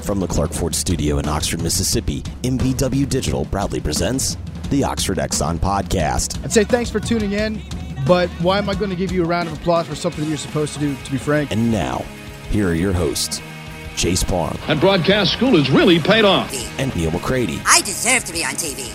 From the Clark Ford Studio in Oxford, Mississippi, MVW Digital proudly presents the Oxford Exxon Podcast. I'd say thanks for tuning in, but why am I going to give you a round of applause for something that you're supposed to do, to be frank? And now, here are your hosts, Chase Parham. And broadcast school has really paid off. And Neil McCready. I deserve to be on TV.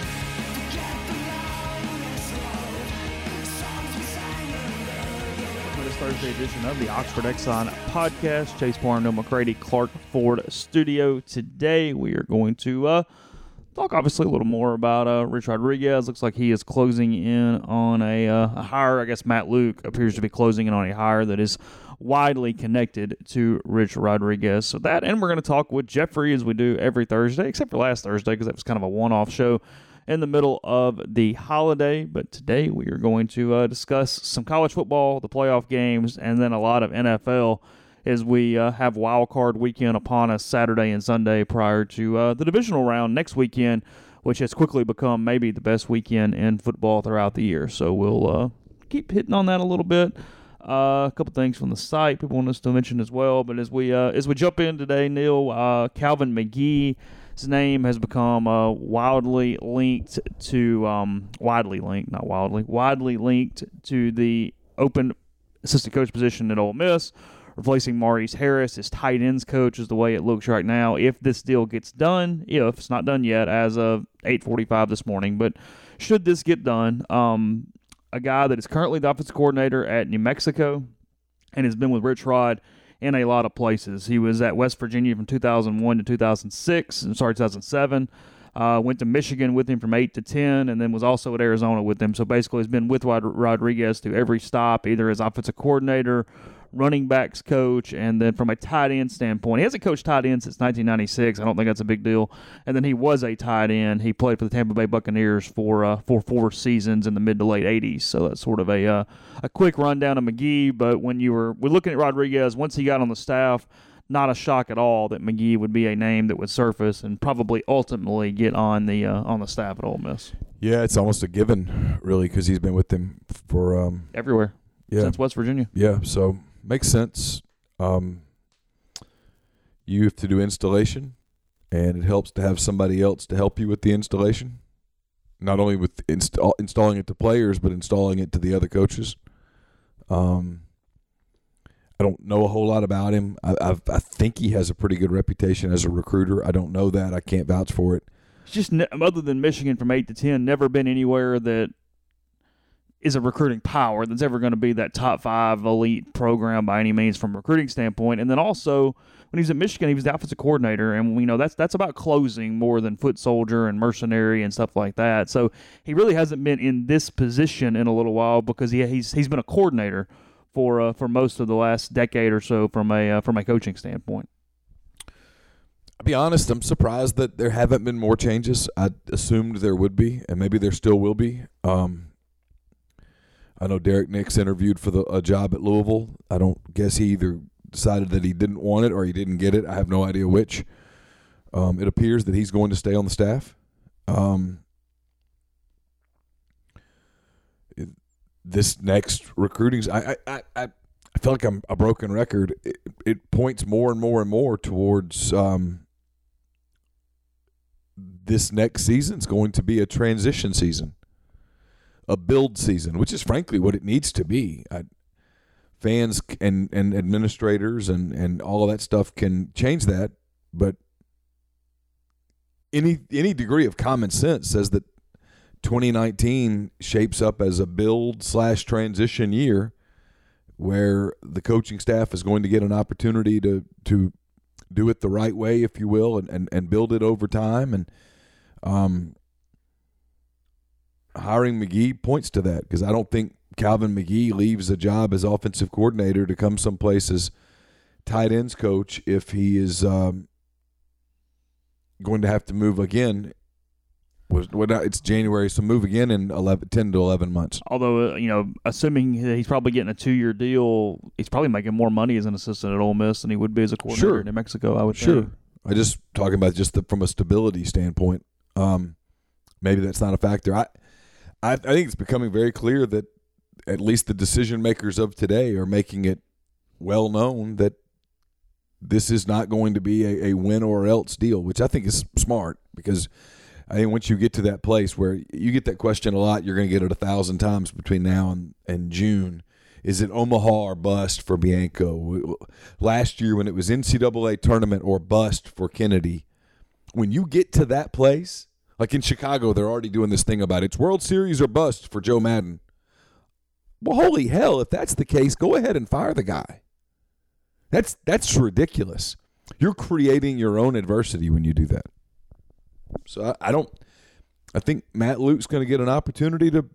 Thursday edition of the Oxford Exxon Podcast. Chase Parham, Neil McCready, Clark Ford Studio. Today we are going to talk obviously a little more about Rich Rodriguez. Looks like he is closing in on a hire. I guess Matt Luke appears to be closing in on a hire that is widely connected to Rich Rodriguez. So that, and we're going to talk with Jeffrey as we do every Thursday, except for last Thursday because that was kind of a one-off show in the middle of the holiday. But today we are going to discuss some college football, the playoff games, and then a lot of NFL as we have wild card weekend upon us Saturday and Sunday prior to the divisional round next weekend, which has quickly become maybe the best weekend in football throughout the year. So we'll keep hitting on that a little bit. A couple things from the site people want us to mention as well. But as we jump in today, Neil, Calvin McGee, his name has become widely linked to widely linked to the open assistant coach position at Ole Miss, replacing Maurice Harris as tight ends coach is the way it looks right now. If this deal gets done, if it's not done yet as of 8:45 this morning, but should this get done, a guy that is currently the offensive coordinator at New Mexico and has been with Rich Rod in a lot of places. He was at West Virginia from 2001 to 2007. Went to Michigan with him from 8 to 10, and then was also at Arizona with him. So basically he's been with Rodriguez through every stop, either as offensive coordinator, running backs coach, and then from a tight end standpoint. He hasn't coached tight ends since 1996. I don't think that's a big deal. And then he was a tight end. He played for the Tampa Bay Buccaneers for 4 seasons in the mid to late 80s. So that's sort of a quick rundown of McGee. But when we're looking at Rodriguez, once he got on the staff, not a shock at all that McGee would be a name that would surface and probably ultimately get on the staff at Ole Miss. Yeah, it's almost a given, really, because he's been with them for everywhere since West Virginia. Yeah, so makes sense. You have to do installation, and it helps to have somebody else to help you with the installation, not only with installing it to players, but installing it to the other coaches. I don't know a whole lot about him. I think he has a pretty good reputation as a recruiter. I don't know that. I can't vouch for it. It's just, other than Michigan from 8 to 10, never been anywhere that is a recruiting power that's ever going to be that top 5 elite program by any means from a recruiting standpoint. And then also, when he was at Michigan, he was the offensive coordinator, and we know that's about closing more than foot soldier and mercenary and stuff like that. So he really hasn't been in this position in a little while because he's been a coordinator for most of the last decade or so from a coaching standpoint. I'll be honest, I'm surprised that there haven't been more changes. I assumed there would be, and maybe there still will be. I know Derek Nix interviewed for a job at Louisville. I don't guess he either decided that he didn't want it or he didn't get it. I have no idea which. It appears that he's going to stay on the staff. This next recruiting, I feel like I'm a broken record. It points more and more and more towards this next season's going to be a transition season. A build season, which is frankly what it needs to be. Fans and administrators and all of that stuff can change that, but any degree of common sense says that 2019 shapes up as a build/transition year where the coaching staff is going to get an opportunity to do it the right way, if you will, and build it over time. And hiring McGee points to that, because I don't think Calvin McGee leaves a job as offensive coordinator to come someplace as tight ends coach if he is going to have to move again. It's January, so move again in 10 to 11 months. Although, assuming he's probably getting a 2-year deal, he's probably making more money as an assistant at Ole Miss than he would be as a coordinator in New Mexico, I would think. I just talking about from a stability standpoint. Maybe that's not a factor. I think it's becoming very clear that at least the decision makers of today are making it well known that this is not going to be a win or else deal, which I think is smart, because I think once you get to that place where you get that question a lot, you're going to get it 1,000 times between now and June. Is it Omaha or bust for Bianco? Last year when it was NCAA tournament or bust for Kennedy, when you get to that place, like in Chicago, they're already doing this thing about it's World Series or bust for Joe Madden. Well, holy hell, if that's the case, go ahead and fire the guy. That's ridiculous. You're creating your own adversity when you do that. So I think Matt Luke's going to get an opportunity to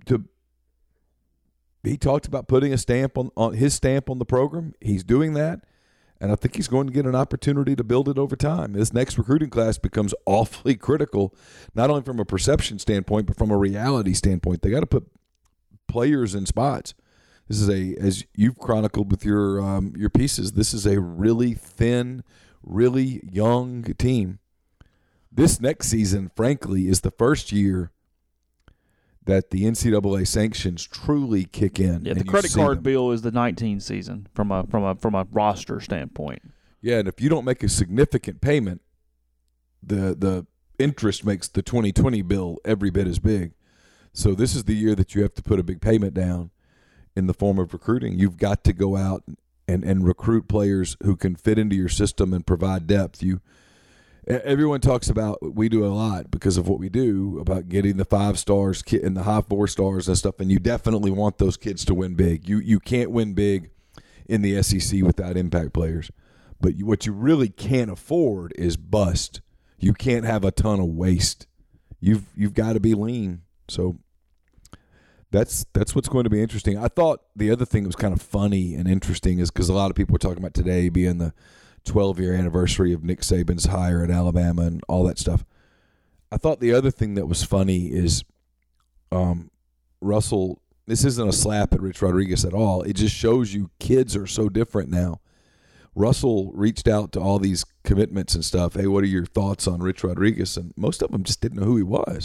he talked about putting a stamp on his stamp on the program. He's doing that, and I think he's going to get an opportunity to build it over time. This next recruiting class becomes awfully critical, not only from a perception standpoint, but from a reality standpoint. They got to put players in spots. This is as you've chronicled with your pieces, this is a really thin, really young team. This next season, frankly, is the first year that the NCAA sanctions truly kick in. Yeah, the credit card bill is the 19 season from a roster standpoint. Yeah, and if you don't make a significant payment, the interest makes the 2020 bill every bit as big. So this is the year that you have to put a big payment down in the form of recruiting. You've got to go out and recruit players who can fit into your system and provide depth. Everyone talks about, we do a lot because of what we do, about getting the 5 stars and the high 4 stars and stuff, and you definitely want those kids to win big. You can't win big in the SEC without impact players. But what you really can't afford is bust. You can't have a ton of waste. You've got to be lean. So that's what's going to be interesting. I thought the other thing that was kind of funny and interesting is because a lot of people were talking about today being the 12-year anniversary of Nick Saban's hire at Alabama and all that stuff. I thought the other thing that was funny is Russell, this isn't a slap at Rich Rodriguez at all. It just shows you kids are so different now. Russell reached out to all these commitments and stuff. Hey, what are your thoughts on Rich Rodriguez? And most of them just didn't know who he was.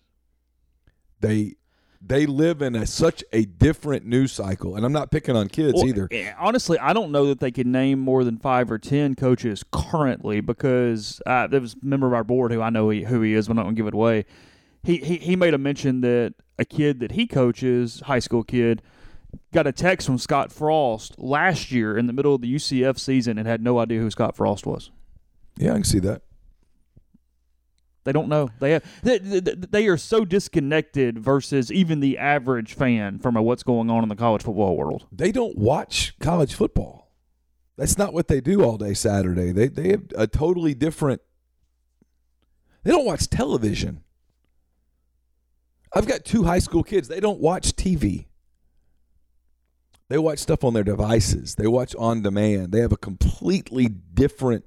They live in such a different news cycle, and I'm not picking on kids either. Honestly, I don't know that they could name more than 5 or 10 coaches currently, because there was a member of our board who I know who he is, but I'm not going to give it away. He made a mention that a kid that he coaches, high school kid, got a text from Scott Frost last year in the middle of the UCF season and had no idea who Scott Frost was. Yeah, I can see that. They don't know. They are so disconnected versus even the average fan from what's going on in the college football world. They don't watch college football. That's not what they do all day Saturday. They have a totally different – they don't watch television. I've got 2 high school kids. They don't watch TV. They watch stuff on their devices. They watch on demand. They have a completely different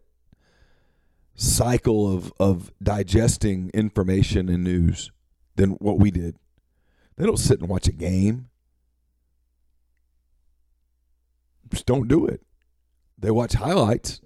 cycle of digesting information and news than what we did. They don't sit and watch a game. Just don't do it. They watch highlights.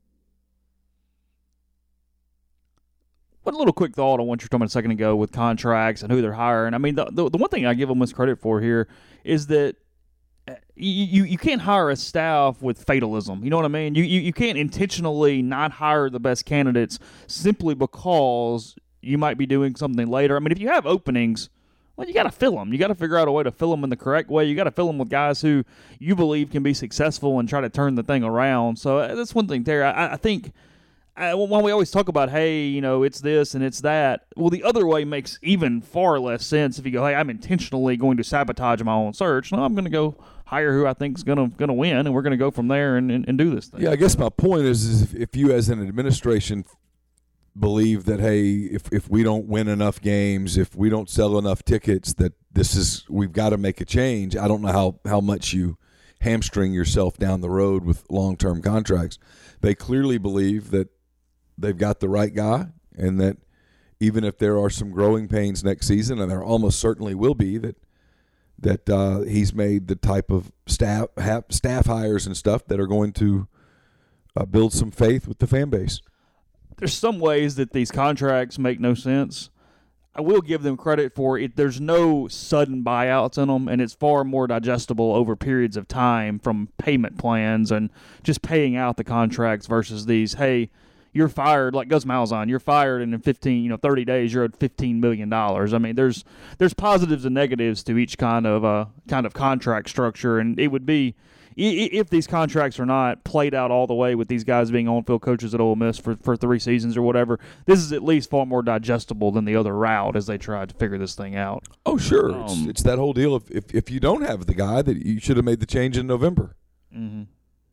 One little quick thought on what you were talking about a second ago with contracts and who they're hiring. I mean, the one thing I give them this credit for here is that you can't hire a staff with fatalism. You know what I mean? You can't intentionally not hire the best candidates simply because you might be doing something later. I mean, if you have openings, well, you got to fill them. You got to figure out a way to fill them in the correct way. You got to fill them with guys who you believe can be successful and try to turn the thing around. So that's one thing, Terry. I think when we always talk about, hey, you know, it's this and it's that, well, the other way makes even far less sense if you go, hey, I'm intentionally going to sabotage my own search. No, I'm going to go hire who I think is going to win, and we're going to go from there and do this thing. Yeah, I guess my point is if you as an administration believe that, hey, if we don't win enough games, if we don't sell enough tickets, that we've got to make a change. I don't know how much you hamstring yourself down the road with long-term contracts. They clearly believe that they've got the right guy, and that even if there are some growing pains next season, and there almost certainly will be, that he's made the type of staff hires and stuff that are going to build some faith with the fan base. There's some ways that these contracts make no sense. I will give them credit for it. There's no sudden buyouts in them, and it's far more digestible over periods of time from payment plans and just paying out the contracts versus these, hey, you're fired, like Gus Malzahn, you're fired, and in 30 days you're at $15 million. I mean, there's positives and negatives to each kind of contract structure, and it would be, if these contracts are not played out all the way with these guys being on-field coaches at Ole Miss for 3 seasons or whatever, this is at least far more digestible than the other route as they tried to figure this thing out. Oh, sure. It's that whole deal. If you don't have the guy, that you should have made the change in November. Mm-hmm.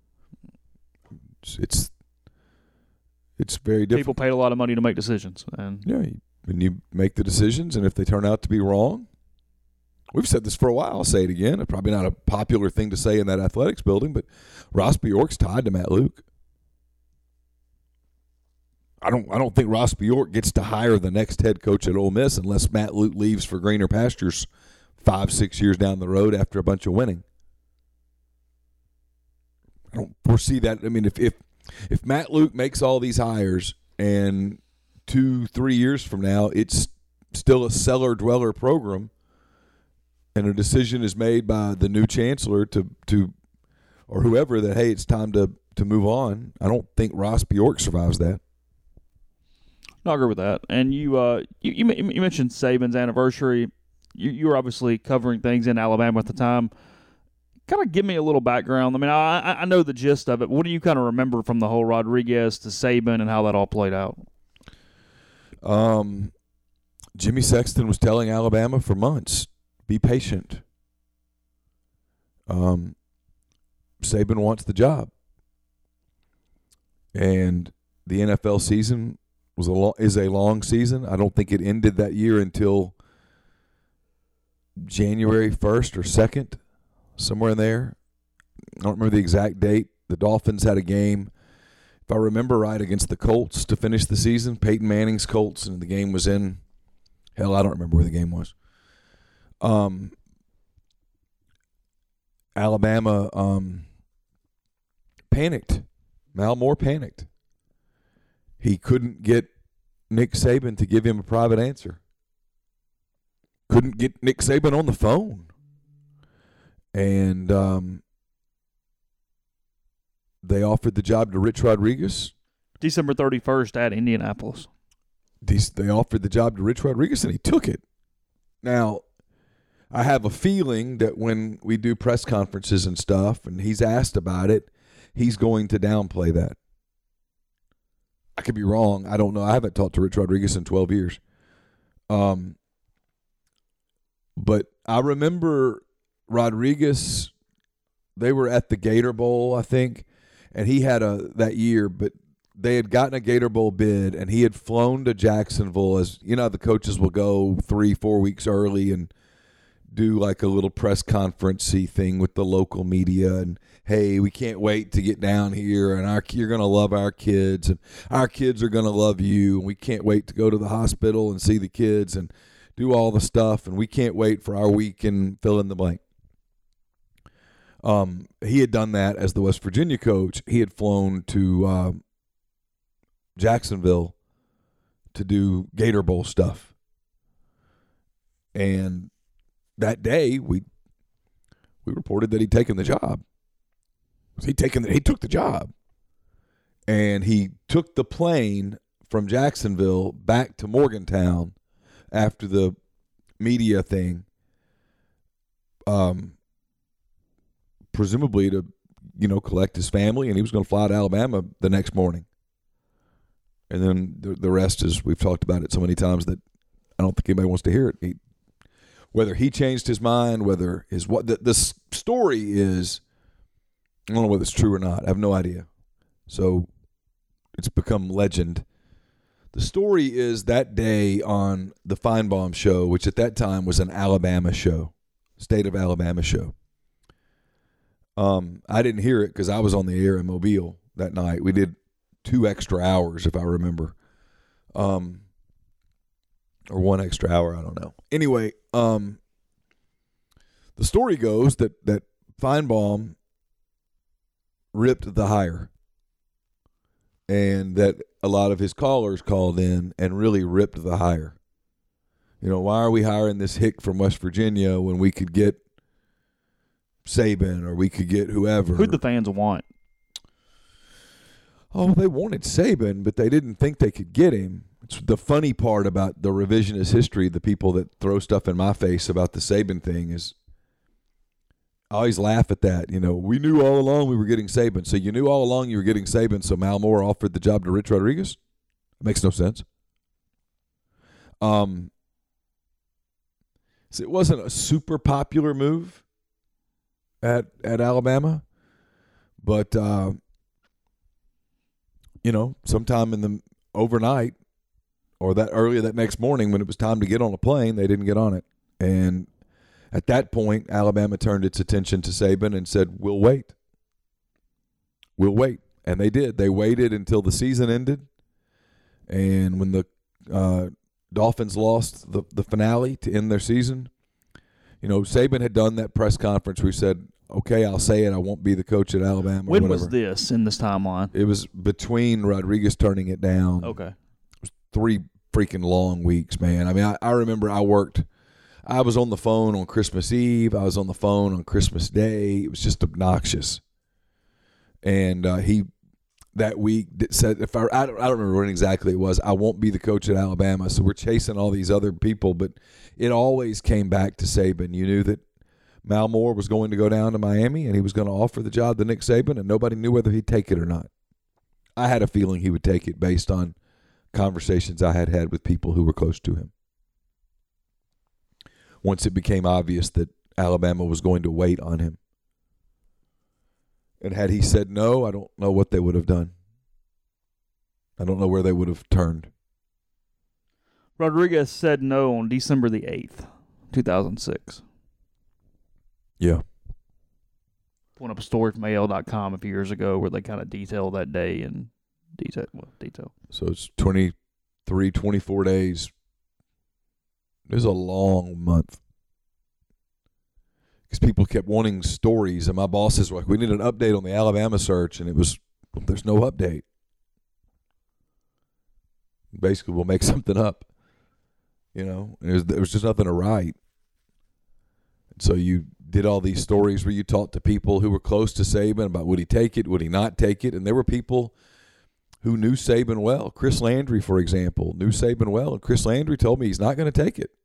It's very different. People paid a lot of money to make decisions. And when you make the decisions, and if they turn out to be wrong, we've said this for a while. I'll say it again. It's probably not a popular thing to say in that athletics building, but Ross Bjork's tied to Matt Luke. I don't think Ross Bjork gets to hire the next head coach at Ole Miss unless Matt Luke leaves for greener pastures 5-6 years down the road after a bunch of winning. I don't foresee that. I mean, if Matt Luke makes all these hires and 2-3 years from now it's still a cellar dweller program, and a decision is made by the new chancellor to or whoever that, hey, it's time to move on, I don't think Ross Bjork survives that. I agree with that. And you mentioned Saban's anniversary. You were obviously covering things in Alabama at the time. Kind of give me a little background. I mean, I know the gist of it. What do you kind of remember from the whole Rodriguez to Saban and how that all played out? Jimmy Sexton was telling Alabama for months, be patient. Saban wants the job. And the NFL season is a long season. I don't think it ended that year until January 1st or 2nd, somewhere in there. I don't remember the exact date. The Dolphins had a game, if I remember right, against the Colts to finish the season. Peyton Manning's Colts, and the game was in, I don't remember where the game was. Alabama panicked. Mal Moore panicked. He couldn't get Nick Saban to give him a private answer. Couldn't get Nick Saban on the phone. And they offered the job to Rich Rodriguez. December 31st at Indianapolis. They offered the job to Rich Rodriguez, and he took it. Now, I have a feeling that when we do press conferences and stuff and he's asked about it, he's going to downplay that. I could be wrong. I don't know. I haven't talked to Rich Rodriguez in 12 years. But I remember Rodriguez, they were at the Gator Bowl, I think, and he had that year, but they had gotten a Gator Bowl bid, and he had flown to Jacksonville. As you know, the coaches will go 3-4 weeks early and do like a little press conference-y thing with the local media, and hey, we can't wait to get down here, and you're going to love our kids, and our kids are going to love you, and we can't wait to go to the hospital and see the kids and do all the stuff, and we can't wait for our week and fill in the blank. He had done that as the West Virginia coach. He had flown to Jacksonville to do Gator Bowl stuff. And that day, we reported that he'd taken the job. He took the job. And he took the plane from Jacksonville back to Morgantown after the media thing, presumably to, collect his family, and he was going to fly to Alabama the next morning. And then the rest is, we've talked about it so many times that I don't think anybody wants to hear it. Whether he changed his mind, whether the story is, I don't know whether it's true or not. I have no idea. So it's become legend. The story is that day on the Feinbaum show, which at that time was an Alabama show, State of Alabama show. I didn't hear it because I was on the air in Mobile that night. We did 2 extra hours, if I remember. Or 1 extra hour, I don't know. Anyway, the story goes that Feinbaum ripped the hire, and that a lot of his callers called in and really ripped the hire. Why are we hiring this hick from West Virginia when we could get Saban or we could get whoever? Who'd the fans want? Oh, they wanted Saban, but they didn't think they could get him. It's the funny part about the revisionist history, the people that throw stuff in my face about the Saban thing is I always laugh at that. We knew all along we were getting Saban. So you knew all along you were getting Saban, so Mal Moore offered the job to Rich Rodriguez? It makes no sense. So it wasn't a super popular move at Alabama, but sometime in the overnight or that early that next morning when it was time to get on a plane, they didn't get on it. And at that point, Alabama turned its attention to Saban and said, we'll wait. We'll wait. And they did. They waited until the season ended. And when the Dolphins lost the finale to end their season, Saban had done that press conference where he said, okay, I'll say it. I won't be the coach at Alabama. When or was this in this timeline? It was between Rodriguez turning it down. Okay. It was 3 freaking long weeks, man. I mean, I remember I was on the phone on Christmas Eve. I was on the phone on Christmas Day. It was just obnoxious. And he that week said, I don't remember when exactly it was, I won't be the coach at Alabama. So we're chasing all these other people, but it always came back to Saban. You knew that Mal Moore was going to go down to Miami and he was going to offer the job to Nick Saban, and nobody knew whether he'd take it or not. I had a feeling he would take it based on conversations I had with people who were close to him. Once it became obvious that Alabama was going to wait on him. And had he said no, I don't know what they would have done. I don't know where they would have turned. Rodriguez said no on December the 8th, 2006. Yeah. Pulling up a story from AL.com a few years ago where they kind of detail that day in detail. So it's 23, 24 days. It was a long month. Because people kept wanting stories, and my bosses were like, we need an update on the Alabama search, and it was, there's no update. Basically, we'll make something up. There was just nothing to write. And so you did all these stories where you talked to people who were close to Saban about would he take it, would he not take it, and there were people who knew Saban well. Chris Landry, for example, knew Saban well, and Chris Landry told me he's not going to take it.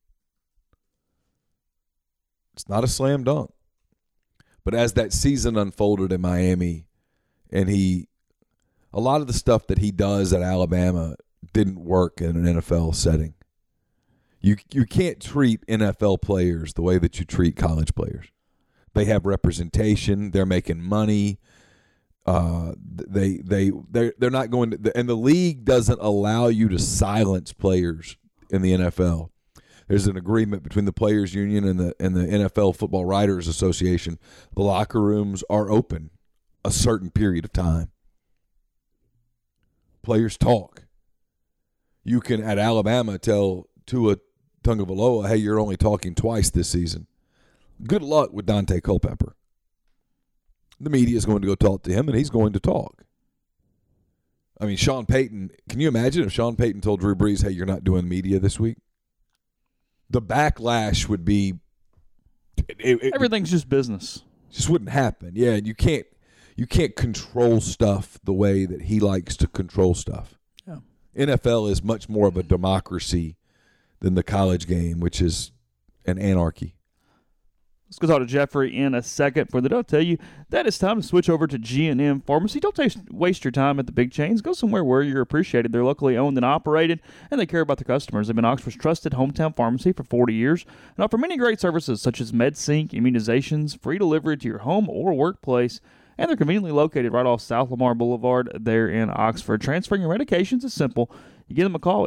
It's not a slam dunk. But as that season unfolded in Miami, and a lot of the stuff that he does at Alabama didn't work in an NFL setting. You can't treat NFL players the way that you treat college players. They have representation. They're making money. They're not going to, and the league doesn't allow you to silence players in the NFL. There's an agreement between the Players Union and the NFL Football Writers Association. The locker rooms are open a certain period of time. Players talk. You can, at Alabama, tell Tua Tagovailoa, hey, you're only talking twice this season. Good luck with Dante Culpepper. The media is going to go talk to him, and he's going to talk. I mean, Sean Payton, can you imagine if Sean Payton told Drew Brees, hey, you're not doing media this week? The backlash would be everything's just business. Just wouldn't happen. Yeah, and you can't control stuff the way that he likes to control stuff. Yeah. NFL is much more of a democracy than the college game, which is an anarchy. Let's go talk to Jeffrey in a second. For I'll tell you that it's time to switch over to G&M Pharmacy. Don't waste your time at the big chains. Go somewhere where you're appreciated. They're locally owned and operated, and they care about their customers. They've been Oxford's trusted hometown pharmacy for 40 years and offer many great services such as MedSync, immunizations, free delivery to your home or workplace, and they're conveniently located right off South Lamar Boulevard there in Oxford. Transferring your medications is simple. You give them a call at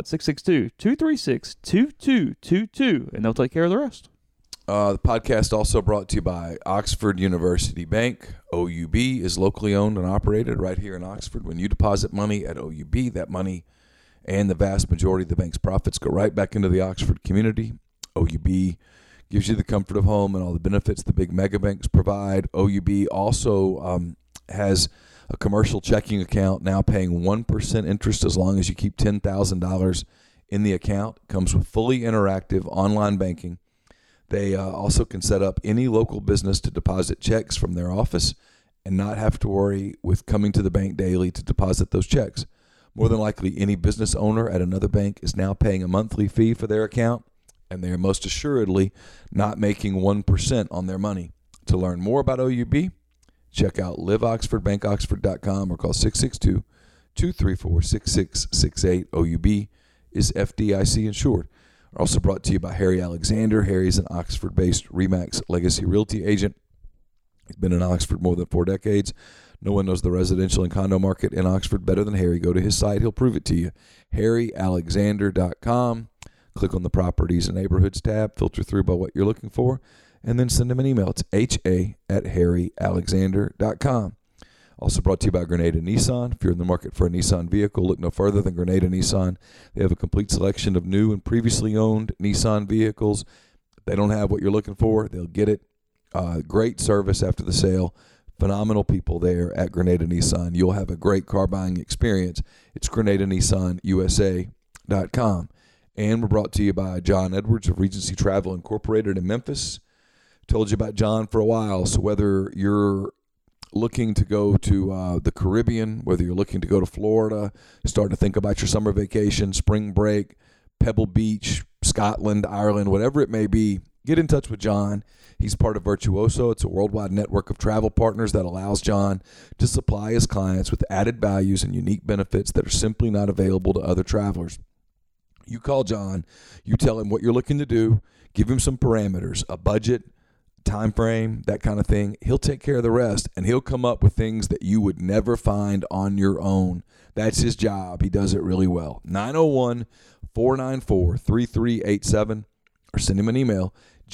662-236-2222, and they'll take care of the rest. The podcast also brought to you by Oxford University Bank. OUB is locally owned and operated right here in Oxford. When you deposit money at OUB, that money and the vast majority of the bank's profits go right back into the Oxford community. OUB gives you the comfort of home and all the benefits the big mega banks provide. OUB also has a commercial checking account now paying 1% interest as long as you keep $10,000 in the account. Comes with fully interactive online banking. They also can set up any local business to deposit checks from their office and not have to worry with coming to the bank daily to deposit those checks. More than likely, any business owner at another bank is now paying a monthly fee for their account, and they are most assuredly not making 1% on their money. To learn more about OUB, check out liveoxfordbankoxford.com or call 662-234-6668. OUB is FDIC insured. Also brought to you by Harry Alexander. Harry's an Oxford-based RE/MAX Legacy Realty agent. He's been in Oxford more than 4 decades. No one knows the residential and condo market in Oxford better than Harry. Go to his site. He'll prove it to you. HarryAlexander.com. Click on the Properties and Neighborhoods tab. Filter through by what you're looking for. And then send him an email. It's ha@harryalexander.com. Also brought to you by Grenada Nissan. If you're in the market for a Nissan vehicle, look no further than Grenada Nissan. They have a complete selection of new and previously owned Nissan vehicles. If they don't have what you're looking for, they'll get it. Great service after the sale. Phenomenal people there at Grenada Nissan. You'll have a great car buying experience. It's GrenadaNissanUSA.com. And we're brought to you by John Edwards of Regency Travel Incorporated in Memphis. Told you about John for a while, so whether you're looking to go to the Caribbean, whether you're looking to go to Florida, start to think about your summer vacation, spring break, Pebble Beach, Scotland, Ireland, whatever it may be, get in touch with John. He's part of Virtuoso. It's a worldwide network of travel partners that allows John to supply his clients with added values and unique benefits that are simply not available to other travelers. You call John, you tell him what you're looking to do, give him some parameters, a budget, time frame, that kind of thing. He'll take care of the rest, and he'll come up with things that you would never find on your own. That's his job. He does it really well. 901-494-3387, or send him an email,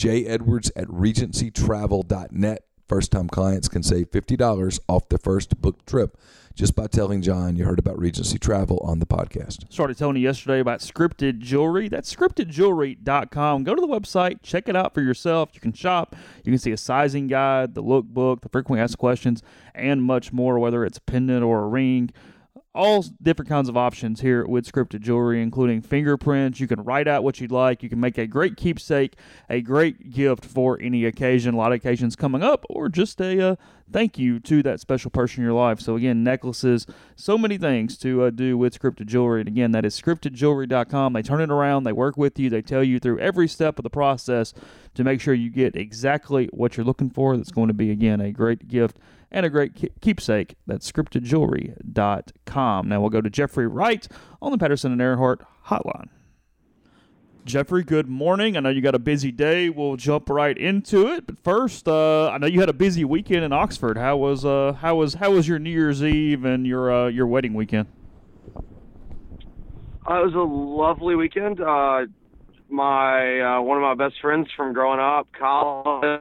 jedwards@regencytravel.net. First-time clients can save $50 off their first booked trip just by telling John you heard about Regency Travel on the podcast. Started telling you yesterday about Scripted Jewelry. That's scriptedjewelry.com. Go to the website. Check it out for yourself. You can shop. You can see a sizing guide, the lookbook, the frequently asked questions, and much more, whether it's a pendant or a ring. All different kinds of options here with Scripted Jewelry, including fingerprints. You can write out what you'd like. You can make a great keepsake, a great gift for any occasion. A lot of occasions coming up, or just a thank you to that special person in your life. So, again, necklaces, so many things to do with Scripted Jewelry. And, again, that is scriptedjewelry.com. They turn it around. They work with you. They tell you through every step of the process to make sure you get exactly what you're looking for. That's going to be, again, a great gift and a great keepsake. That's scriptedjewelry.com. Now we'll go to Jeffrey Wright on the Patterson and Earhart hotline. Jeffrey, good morning. I know you got a busy day. We'll jump right into it. But first, I know you had a busy weekend in Oxford. How was your New Year's Eve and your wedding weekend? It was a lovely weekend. One of my best friends from growing up, college.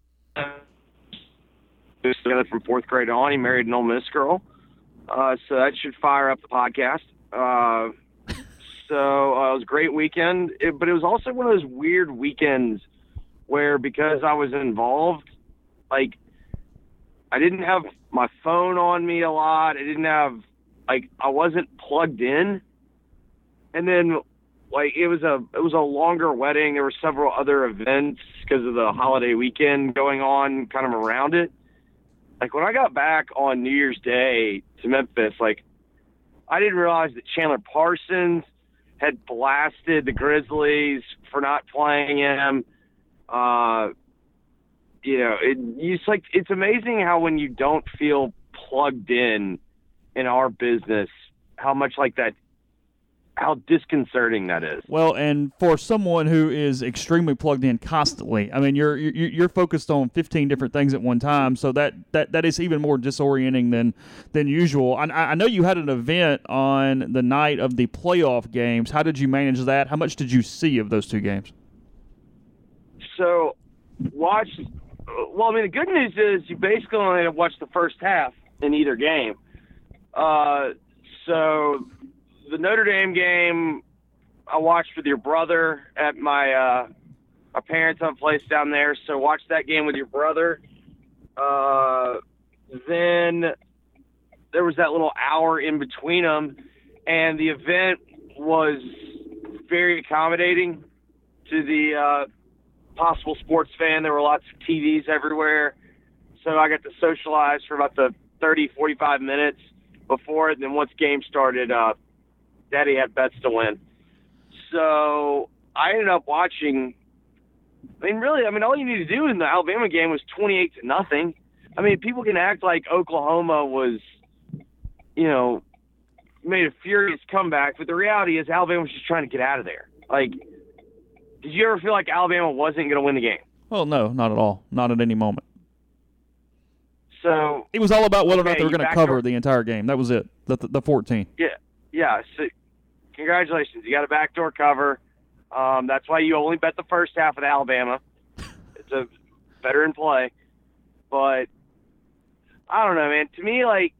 Together from 4th grade on. He married an Ole Miss girl. So that should fire up the podcast. So it was a great weekend. But it was also one of those weird weekends where, because I was involved, like, I didn't have my phone on me a lot. I wasn't plugged in. And then, like, it was a longer wedding. There were several other events because of the holiday weekend going on kind of around it. Like, when I got back on New Year's Day to Memphis, like, I didn't realize that Chandler Parsons had blasted the Grizzlies for not playing him. It's amazing how when you don't feel plugged in our business, how much like that, how disconcerting that is. Well, and for someone who is extremely plugged in constantly, I mean, you're focused on 15 different things at one time, so that is even more disorienting than usual. I know you had an event on the night of the playoff games. How did you manage that? How much did you see of those two games? So, the good news is you basically only watch the first half in either game. So the Notre Dame game I watched with your brother at my parents have a place down there, so watch that game with your brother. Then there was that little hour in between them, and the event was very accommodating to the possible sports fan. There were lots of TVs everywhere. So I got to socialize for about the 30, 45 minutes before it. And then once game started, Daddy had bets to win. So I ended up watching. All you need to do in the Alabama game was 28-0. People can act like Oklahoma was, made a furious comeback, but the reality is Alabama was just trying to get out of there. Like, did you ever feel like Alabama wasn't going to win the game? Well, no, not at all. Not at any moment. So it was all about whether or not they were going to cover the entire game. That was it. The 14. Yeah. So congratulations, you got a backdoor cover. That's why you only bet the first half of Alabama. It's a veteran play, but I don't know, man. To me, like,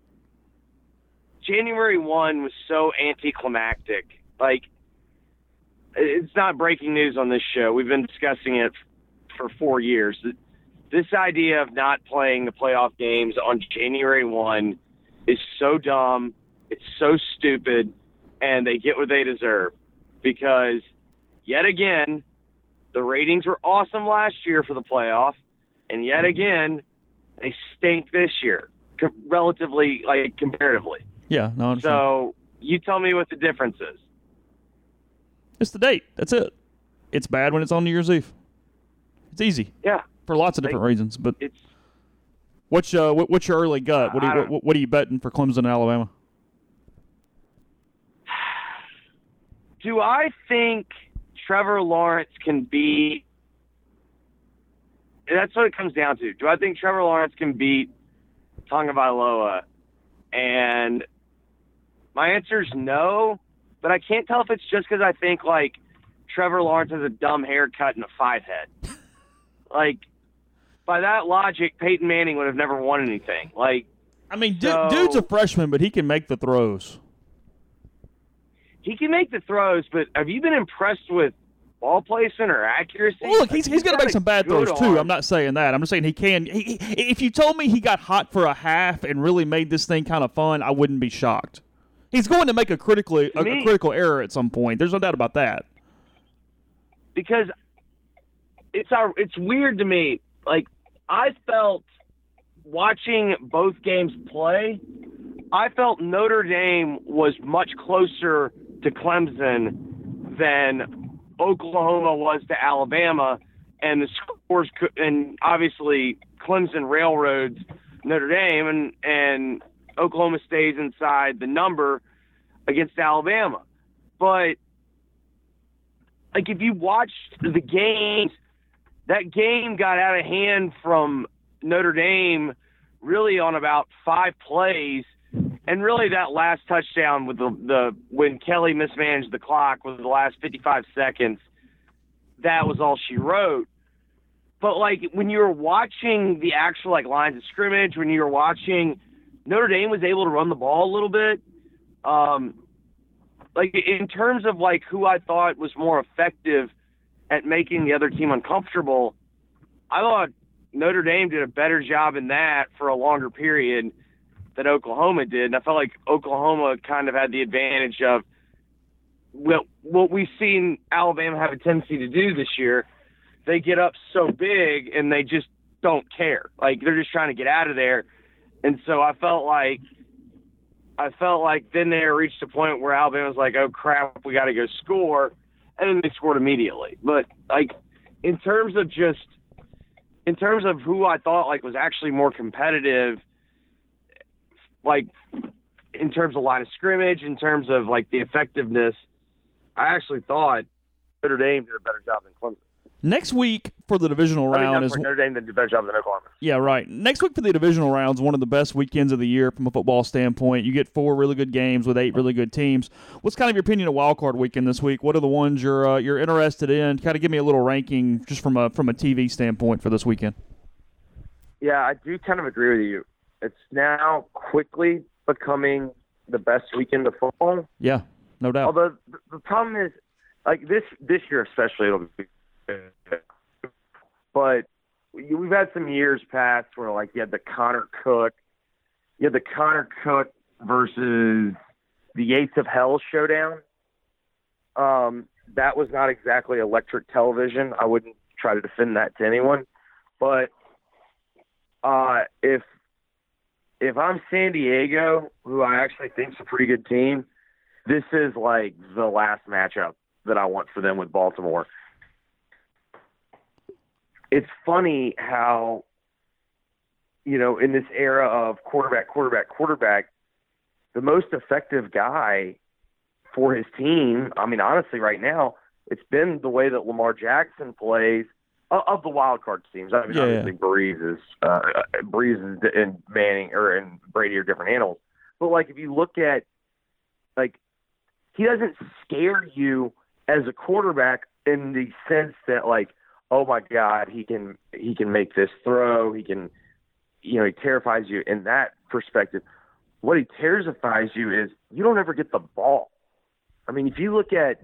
January 1 was so anticlimactic. Like, it's not breaking news on this show. We've been discussing it for 4 years. This idea of not playing the playoff games on January 1 is so dumb. It's so stupid, and they get what they deserve. Because, yet again, the ratings were awesome last year for the playoff, and yet again, they stink this year, relatively, like, comparatively. Yeah, no, I understand. So, you tell me what the difference is. It's the date. That's it. It's bad when it's on New Year's Eve. It's easy. Yeah. For lots of different reasons, but it's what's your early gut? What are you betting for Clemson and Alabama? Do I think Trevor Lawrence can beat? That's what it comes down to. Do I think Trevor Lawrence can beat Tagovailoa? And my answer is no, but I can't tell if it's just because I think like Trevor Lawrence has a dumb haircut and a 5-head. Like, by that logic, Peyton Manning would have never won anything. Like, dude's a freshman, but he can make the throws. He can make the throws, but have you been impressed with ball placement or accuracy? Well, look, he's going to make some bad throws too. I'm not saying that. I'm just saying he can. If you told me he got hot for a half and really made this thing kind of fun, I wouldn't be shocked. He's going to make a critical error at some point. There's no doubt about that. Because it's weird to me. Like, I felt watching both games play, I felt Notre Dame was much closer to Clemson than Oklahoma was to Alabama, and the scores and obviously Clemson railroads Notre Dame, and Oklahoma stays inside the number against Alabama. But like, if you watched the games, that game got out of hand from Notre Dame really on about 5 plays, and really that last touchdown with the when Kelly mismanaged the clock was the last 55 seconds. That was all she wrote. But like, when you were watching the actual like lines of scrimmage, when you were watching, Notre Dame was able to run the ball a little bit. Like, in terms of like who I thought was more effective at making the other team uncomfortable, I thought Notre Dame did a better job in that for a longer period than Oklahoma did. And I felt like Oklahoma kind of had the advantage of what we've seen Alabama have a tendency to do this year. They get up so big and they just don't care. Like, they're just trying to get out of there. And so I felt like then they reached a point where Alabama was like, oh crap, we got to go score. And then they scored immediately. But like, in terms of who I thought like was actually more competitive, like in terms of line of scrimmage, in terms of like the effectiveness, I actually thought Notre Dame did a better job than Clemson. Next week for the divisional round is Notre Dame did a better job than Oklahoma. Yeah, right. Next week for the divisional round is one of the best weekends of the year from a football standpoint. You get 4 really good games with 8 really good teams. What's kind of your opinion of Wild Card Weekend this week? What are the ones you're interested in? Kind of give me a little ranking just from a TV standpoint for this weekend. Yeah, I do kind of agree with you. It's now quickly becoming the best weekend of football. Yeah, no doubt. Although the problem is, like this year especially, it'll be. But we've had some years past where like you had the Connor Cook versus the Yates of Hell showdown, that was not exactly electric television. I wouldn't try to defend that to anyone. But if I'm San Diego, who I actually think is a pretty good team, this is like the last matchup that I want for them with Baltimore. It's funny how, in this era of quarterback, the most effective guy for his team, I mean, honestly, right now, it's been the way that Lamar Jackson plays of the wild card teams. I mean, obviously, Breeze and Manning and Brady are different animals. But, like, if you look at, like, he doesn't scare you as a quarterback in the sense that, like, oh my God, he can make this throw. He can, he terrifies you in that perspective. What he terrifies you is you don't ever get the ball. I mean, if you look at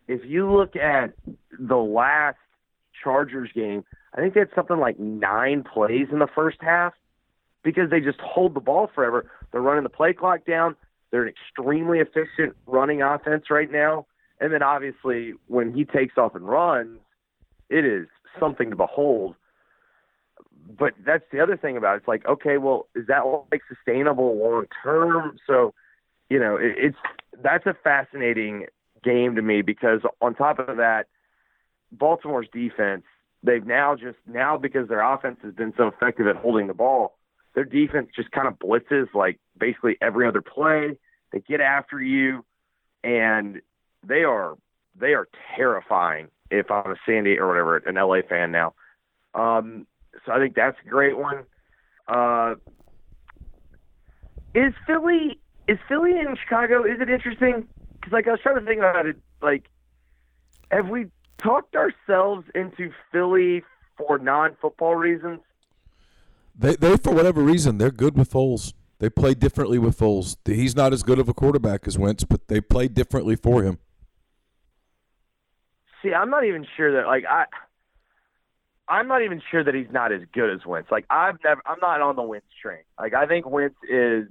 the last Chargers game, I think they had something like 9 plays in the first half because they just hold the ball forever. They're running the play clock down. They're an extremely efficient running offense right now. And then obviously when he takes off and runs, it is something to behold. But that's the other thing about it. It's like, okay, well, is that like sustainable long term? So, that's a fascinating game to me because on top of that, Baltimore's defense, they've now because their offense has been so effective at holding the ball, their defense just kind of blitzes like basically every other play. They get after you, and they are terrifying. If I'm a San Diego or whatever, an LA fan now. So I think that's a great one. Is Philly in Chicago? Is it interesting? Because like I was trying to think about it. Like, have we talked ourselves into Philly for non-football reasons? They for whatever reason, they're good with Foles. They play differently with Foles. He's not as good of a quarterback as Wentz, but they play differently for him. See, I'm not even sure that I'm not even sure that he's not as good as Wentz. Like I'm not on the Wentz train. Like I think Wentz is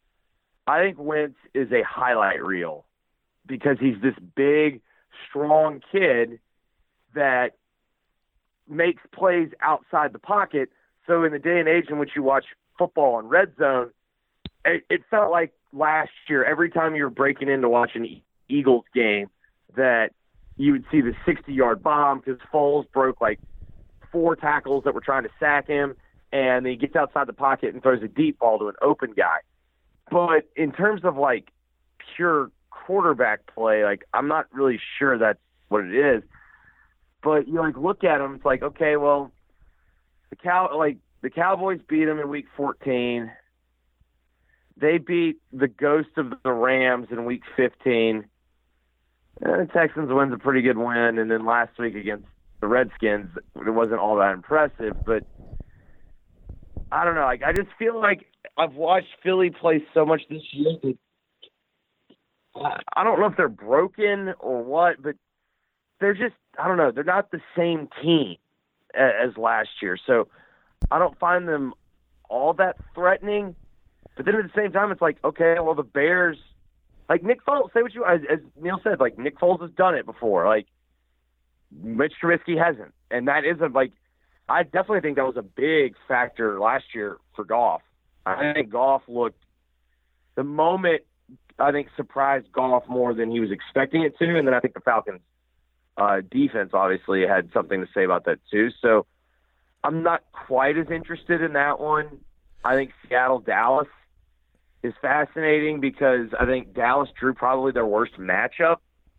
a highlight reel because he's this big, strong kid that makes plays outside the pocket. So in the day and age in which you watch football on Red Zone, it felt like last year every time you were breaking in to watch an Eagles game that you would see the 60-yard bomb because Foles broke like 4 tackles that were trying to sack him, and then he gets outside the pocket and throws a deep ball to an open guy. But in terms of like pure quarterback play, like I'm not really sure that's what it is. But you like look at him, it's like, okay, well, the Cowboys beat him in Week 14. They beat the ghost of the Rams in Week 15. The Texans wins a pretty good win, and then last week against the Redskins, it wasn't all that impressive. But I don't know. Like, I just feel like I've watched Philly play so much this year that I don't know if they're broken or what, but they're just, I don't know, they're not the same team as last year. So I don't find them all that threatening. But then at the same time, it's like, okay, well, the Bears, like Nick Foles, say what you, as Neil said, like Nick Foles has done it before. Like Mitch Trubisky hasn't. And that is I definitely think that was a big factor last year for Goff. I think Goff looked, the moment, I think, surprised Goff more than he was expecting it to. And then I think the Falcons defense obviously had something to say about that too. So I'm not quite as interested in that one. I think Seattle-Dallas is fascinating because I think Dallas drew probably their worst matchup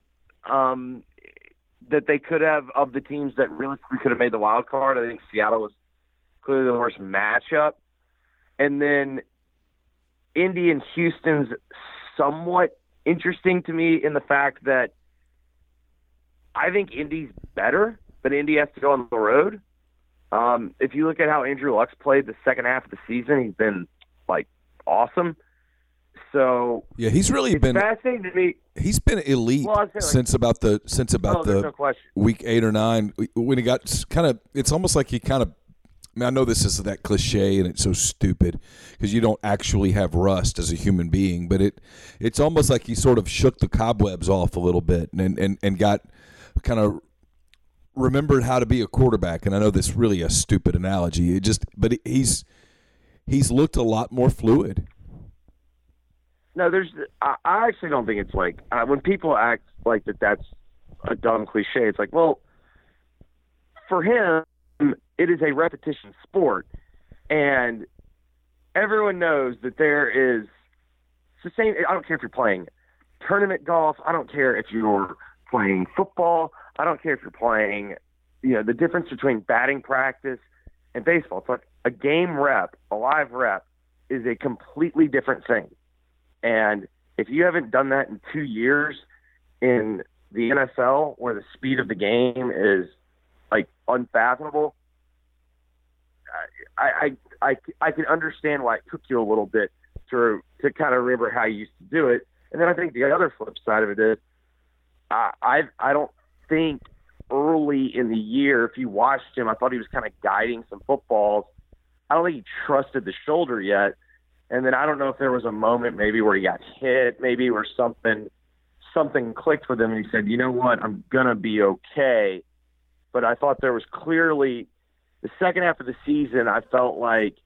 that they could have of the teams that really could have made the wild card. I think Seattle was clearly the worst matchup. And then Indy and Houston's somewhat interesting to me in the fact that I think Indy's better, but Indy has to go on the road. If you look at how Andrew Luck's played the second half of the season, he's been like awesome. So yeah, he's really been fascinating to me. He's been elite since about the no Week 8 or 9 when he got kind of. It's almost like he kind of I mean, I know this is that cliche and it's so stupid because you don't actually have rust as a human being, but it's almost like he sort of shook the cobwebs off a little bit and got kind of remembered how to be a quarterback. And I know this is really a stupid analogy. But he's looked a lot more fluid. No, I actually don't think it's like when people act like that's a dumb cliche. It's like, well, for him, it is a repetition sport, and everyone knows that there is it's the same. I don't care if you're playing tournament golf. I don't care if you're playing football. I don't care if you're playing, the difference between batting practice and baseball. It's like a game rep, a live rep is a completely different thing. And if you haven't done that in 2 years in the NFL, where the speed of the game is like unfathomable, I can understand why it took you a little bit to kind of remember how you used to do it. And then I think the other flip side of it is I don't think early in the year, if you watched him, I thought he was kind of guiding some footballs. I don't think he trusted the shoulder yet. And then I don't know if there was a moment maybe where he got hit, maybe where something clicked with him and he said, you know what, I'm going to be okay. But I thought there was clearly the second half of the season, I felt like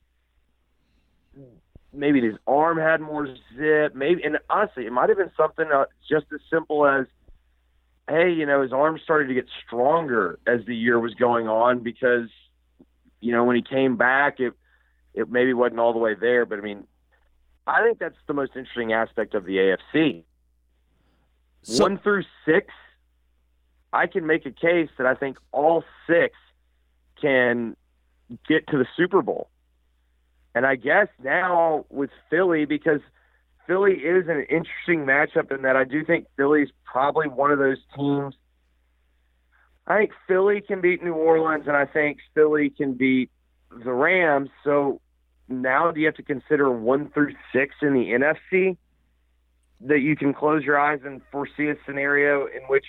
maybe his arm had more zip. Maybe, and honestly, it might have been something just as simple as, hey, his arm started to get stronger as the year was going on because, when he came back, it maybe wasn't all the way there. But, I mean, I think that's the most interesting aspect of the AFC. So, 1 through 6, I can make a case that I think all 6 can get to the Super Bowl. And I guess now with Philly, because Philly is an interesting matchup in that I do think Philly's probably one of those teams. I think Philly can beat New Orleans, and I think Philly can beat the Rams. So now do you have to consider 1 through 6 in the NFC that you can close your eyes and foresee a scenario in which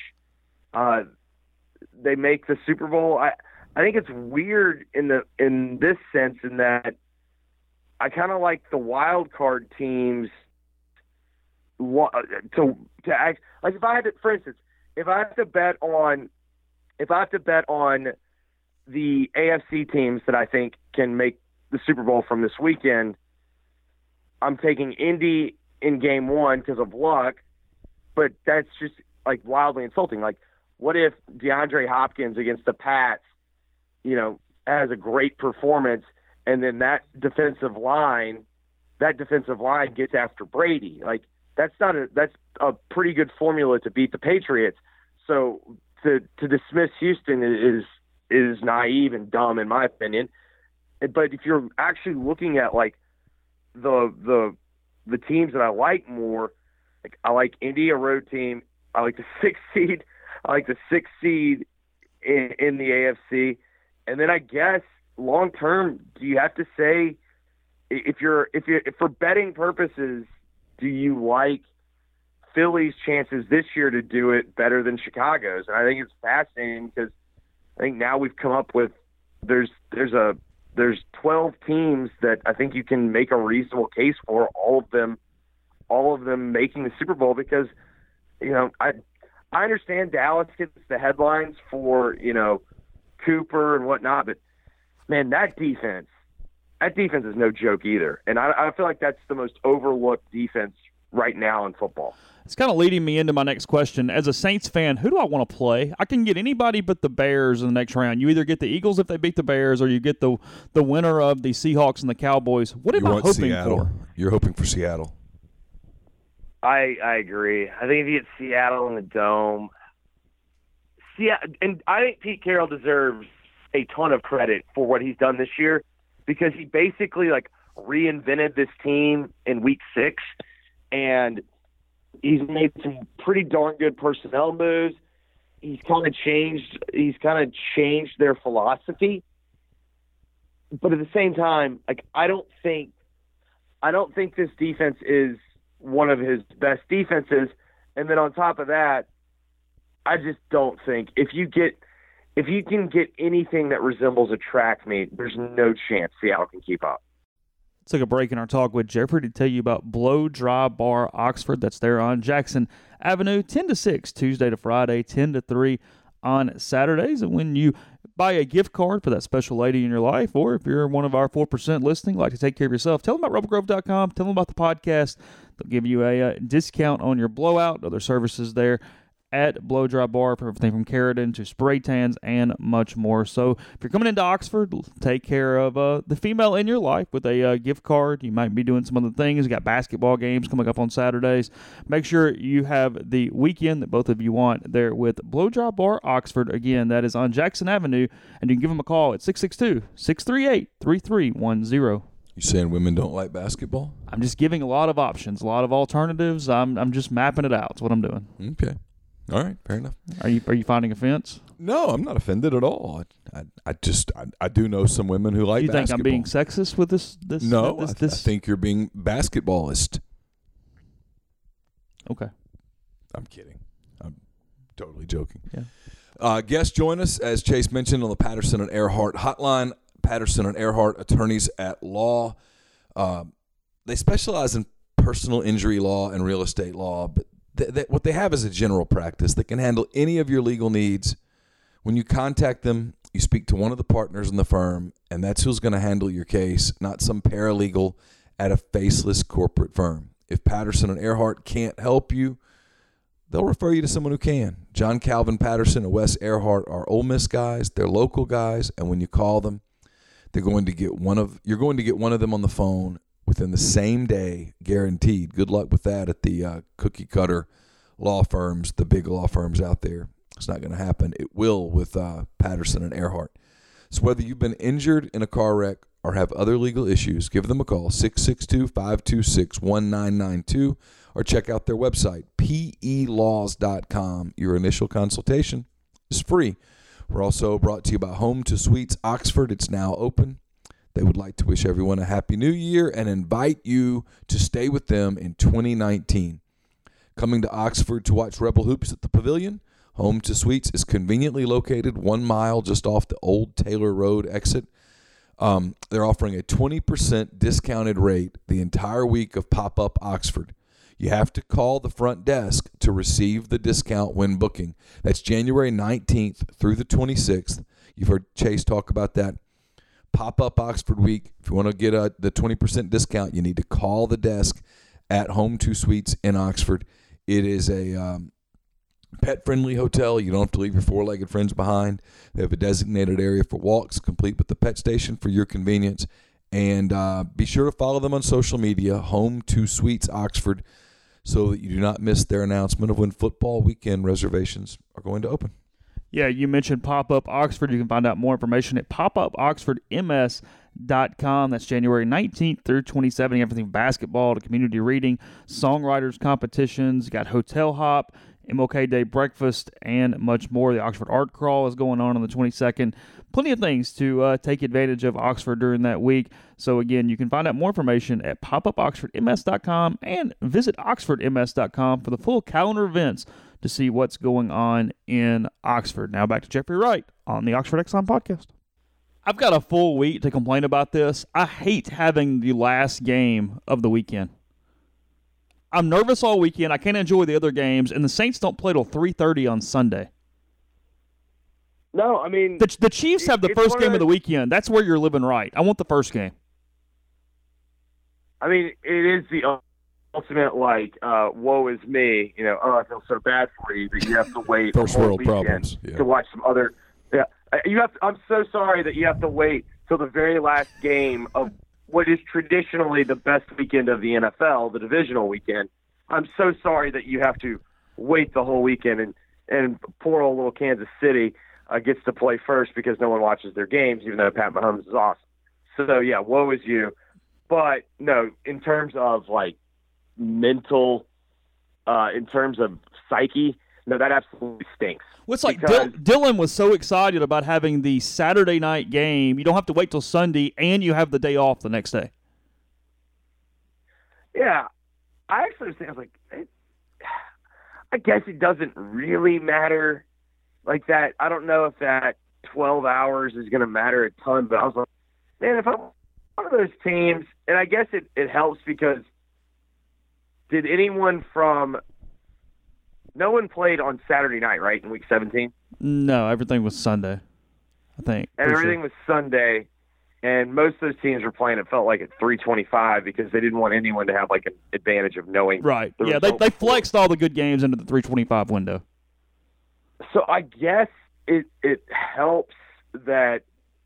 they make the Super Bowl? I think it's weird in this sense in that I kind of like the wild card teams to act like if I had to, for instance, if I have to bet on the AFC teams that I think can make the Super Bowl from this weekend, I'm taking Indy in game 1 because of luck, but that's just like wildly insulting. Like, what if DeAndre Hopkins against the Pats, has a great performance, and then that defensive line gets after Brady? Like, that's a pretty good formula to beat the Patriots. So to dismiss Houston is naive and dumb in my opinion. But if you're actually looking at like the teams that I like more, like I like Indy, a road team. I like the 6th seed. I like the 6th seed in the AFC. And then I guess long term, do you have to say if for betting purposes, do you like Philly's chances this year to do it better than Chicago's? And I think it's fascinating because I think now we've come up with there's 12 teams that I think you can make a reasonable case for, all of them making the Super Bowl, because I understand Dallas gets the headlines for Cooper and whatnot, but man, that defense is no joke either. And I feel like that's the most overlooked defense right now in football. It's kind of leading me into my next question. As a Saints fan, who do I want to play? I can get anybody but the Bears in the next round. You either get the Eagles if they beat the Bears, or you get the winner of the Seahawks and the Cowboys. What am I hoping for? You're hoping for Seattle. I agree. I think if you get Seattle in the Dome, and I think Pete Carroll deserves a ton of credit for what he's done this year, because he basically reinvented this team in week 6, and he's made some pretty darn good personnel moves. He's kind of changed their philosophy. But at the same time, I don't think this defense is one of his best defenses. And then on top of that, I just don't think if if you can get anything that resembles a track meet, there's no chance Seattle can keep up. Took a break in our talk with Jeffrey to tell you about Blow Dry Bar Oxford. That's there on Jackson Avenue, 10 to 6, Tuesday to Friday, 10 to 3 on Saturdays. And when you buy a gift card for that special lady in your life, or if you're one of our 4% listening, like to take care of yourself, tell them about RubbleGrove.com. Tell them about the podcast. They'll give you a discount on your blowout, other services there at Blow Dry Bar for everything from keratin to spray tans and much more. So if you're coming into Oxford, take care of the female in your life with a gift card. You might be doing some other things. You got basketball games coming up on Saturdays. Make sure you have the weekend that both of you want there with Blow Dry Bar Oxford. Again, that is on Jackson Avenue, and you can give them a call at 662-638-3310. You saying women don't like basketball? I'm just giving a lot of options, a lot of alternatives. I'm just mapping it out. That's what I'm doing. Okay. All right, fair enough. Are you finding offense? No, I'm not offended at all. I do know some women who like basketball. You think I'm being sexist with this? No, I think you're being basketballist. Okay. I'm kidding. I'm totally joking. Yeah. Guests join us, as Chase mentioned, on the Patterson and Earhart hotline. Patterson and Earhart, attorneys at law. They specialize in personal injury law and real estate law, but what they have is a general practice that can handle any of your legal needs. When you contact them, you speak to one of the partners in the firm, and that's who's going to handle your case, not some paralegal at a faceless corporate firm. If Patterson and Earhart can't help you, they'll refer you to someone who can. John Calvin Patterson and Wes Earhart are Ole Miss guys. They're local guys, and when you call them, you're going to get one of them on the phone within the same day, guaranteed. Good luck with that at the cookie cutter law firms, the big law firms out there. It's not going to happen. It will with Patterson and Earhart. So whether you've been injured in a car wreck or have other legal issues, give them a call, 662-526-1992, or check out their website, pelaws.com. Your initial consultation is free. We're also brought to you by Home to Suites Oxford. It's now open. They would like to wish everyone a happy new year and invite you to stay with them in 2019. Coming to Oxford to watch Rebel Hoops at the Pavilion, Home to Suites is conveniently located 1 mile just off the Old Taylor Road exit. They're offering a 20% discounted rate the entire week of Pop-Up Oxford. You have to call the front desk to receive the discount when booking. That's January 19th through the 26th. You've heard Chase talk about that. Pop-Up Oxford Week. If you want to get the 20% discount, you need to call the desk at Home 2 Suites in Oxford. It is a pet-friendly hotel. You don't have to leave your four-legged friends behind. They have a designated area for walks, complete with the pet station for your convenience. And be sure to follow them on social media, Home 2 Suites Oxford, so that you do not miss their announcement of when football weekend reservations are going to open. Yeah, you mentioned Pop-Up Oxford. You can find out more information at popupoxfordms.com. That's January 19th through 27th. Everything from basketball to community reading, songwriters competitions. You got Hotel Hop, MLK Day breakfast, and much more. The Oxford Art Crawl is going on the 22nd. Plenty of things to take advantage of Oxford during that week. So, again, you can find out more information at popupoxfordms.com and visit oxfordms.com for the full calendar events to see what's going on in Oxford. Now back to Jeffrey Wright on the Oxford Exxon podcast. I've got a full week to complain about this. I hate having the last game of the weekend. I'm nervous all weekend. I can't enjoy the other games, and the Saints don't play till 3:30 on Sunday. No, I mean... The Chiefs have the first game of the weekend. That's where you're living right. I want the first game. I mean, it is the ultimate, woe is me. You know, I feel so bad for you that you have to wait first world problems to watch some other... Yeah, I'm so sorry that you have to wait till the very last game of what is traditionally the best weekend of the NFL, the divisional weekend. I'm so sorry that you have to wait the whole weekend, and poor old little Kansas City gets to play first because no one watches their games, even though Pat Mahomes is awesome. So, yeah, woe is you. But, no, in terms of, mental, in terms of psyche, no, that absolutely stinks. Well, it's like Dylan was so excited about having the Saturday night game. You don't have to wait till Sunday, and you have the day off the next day. Yeah. I actually understand. I was like, I guess it doesn't really matter like that. I don't know if that 12 hours is going to matter a ton, but I was like, man, if I'm one of those teams, and I guess it helps because did anyone from – no one played on Saturday night, right, in Week 17? No, everything was Sunday, I think. And everything was Sunday, and most of those teams were playing, it felt like, at 3:25 because they didn't want anyone to have, like, an advantage of knowing. Right. Yeah, they flexed all the good games into the 3:25 window. So I guess it helps that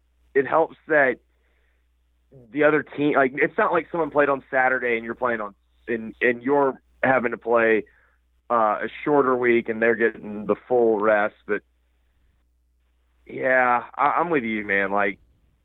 the other team, like, it's not like someone played on Saturday and you're playing on and you're having to play a shorter week and they're getting the full rest. But yeah, I'm with you, man. Like,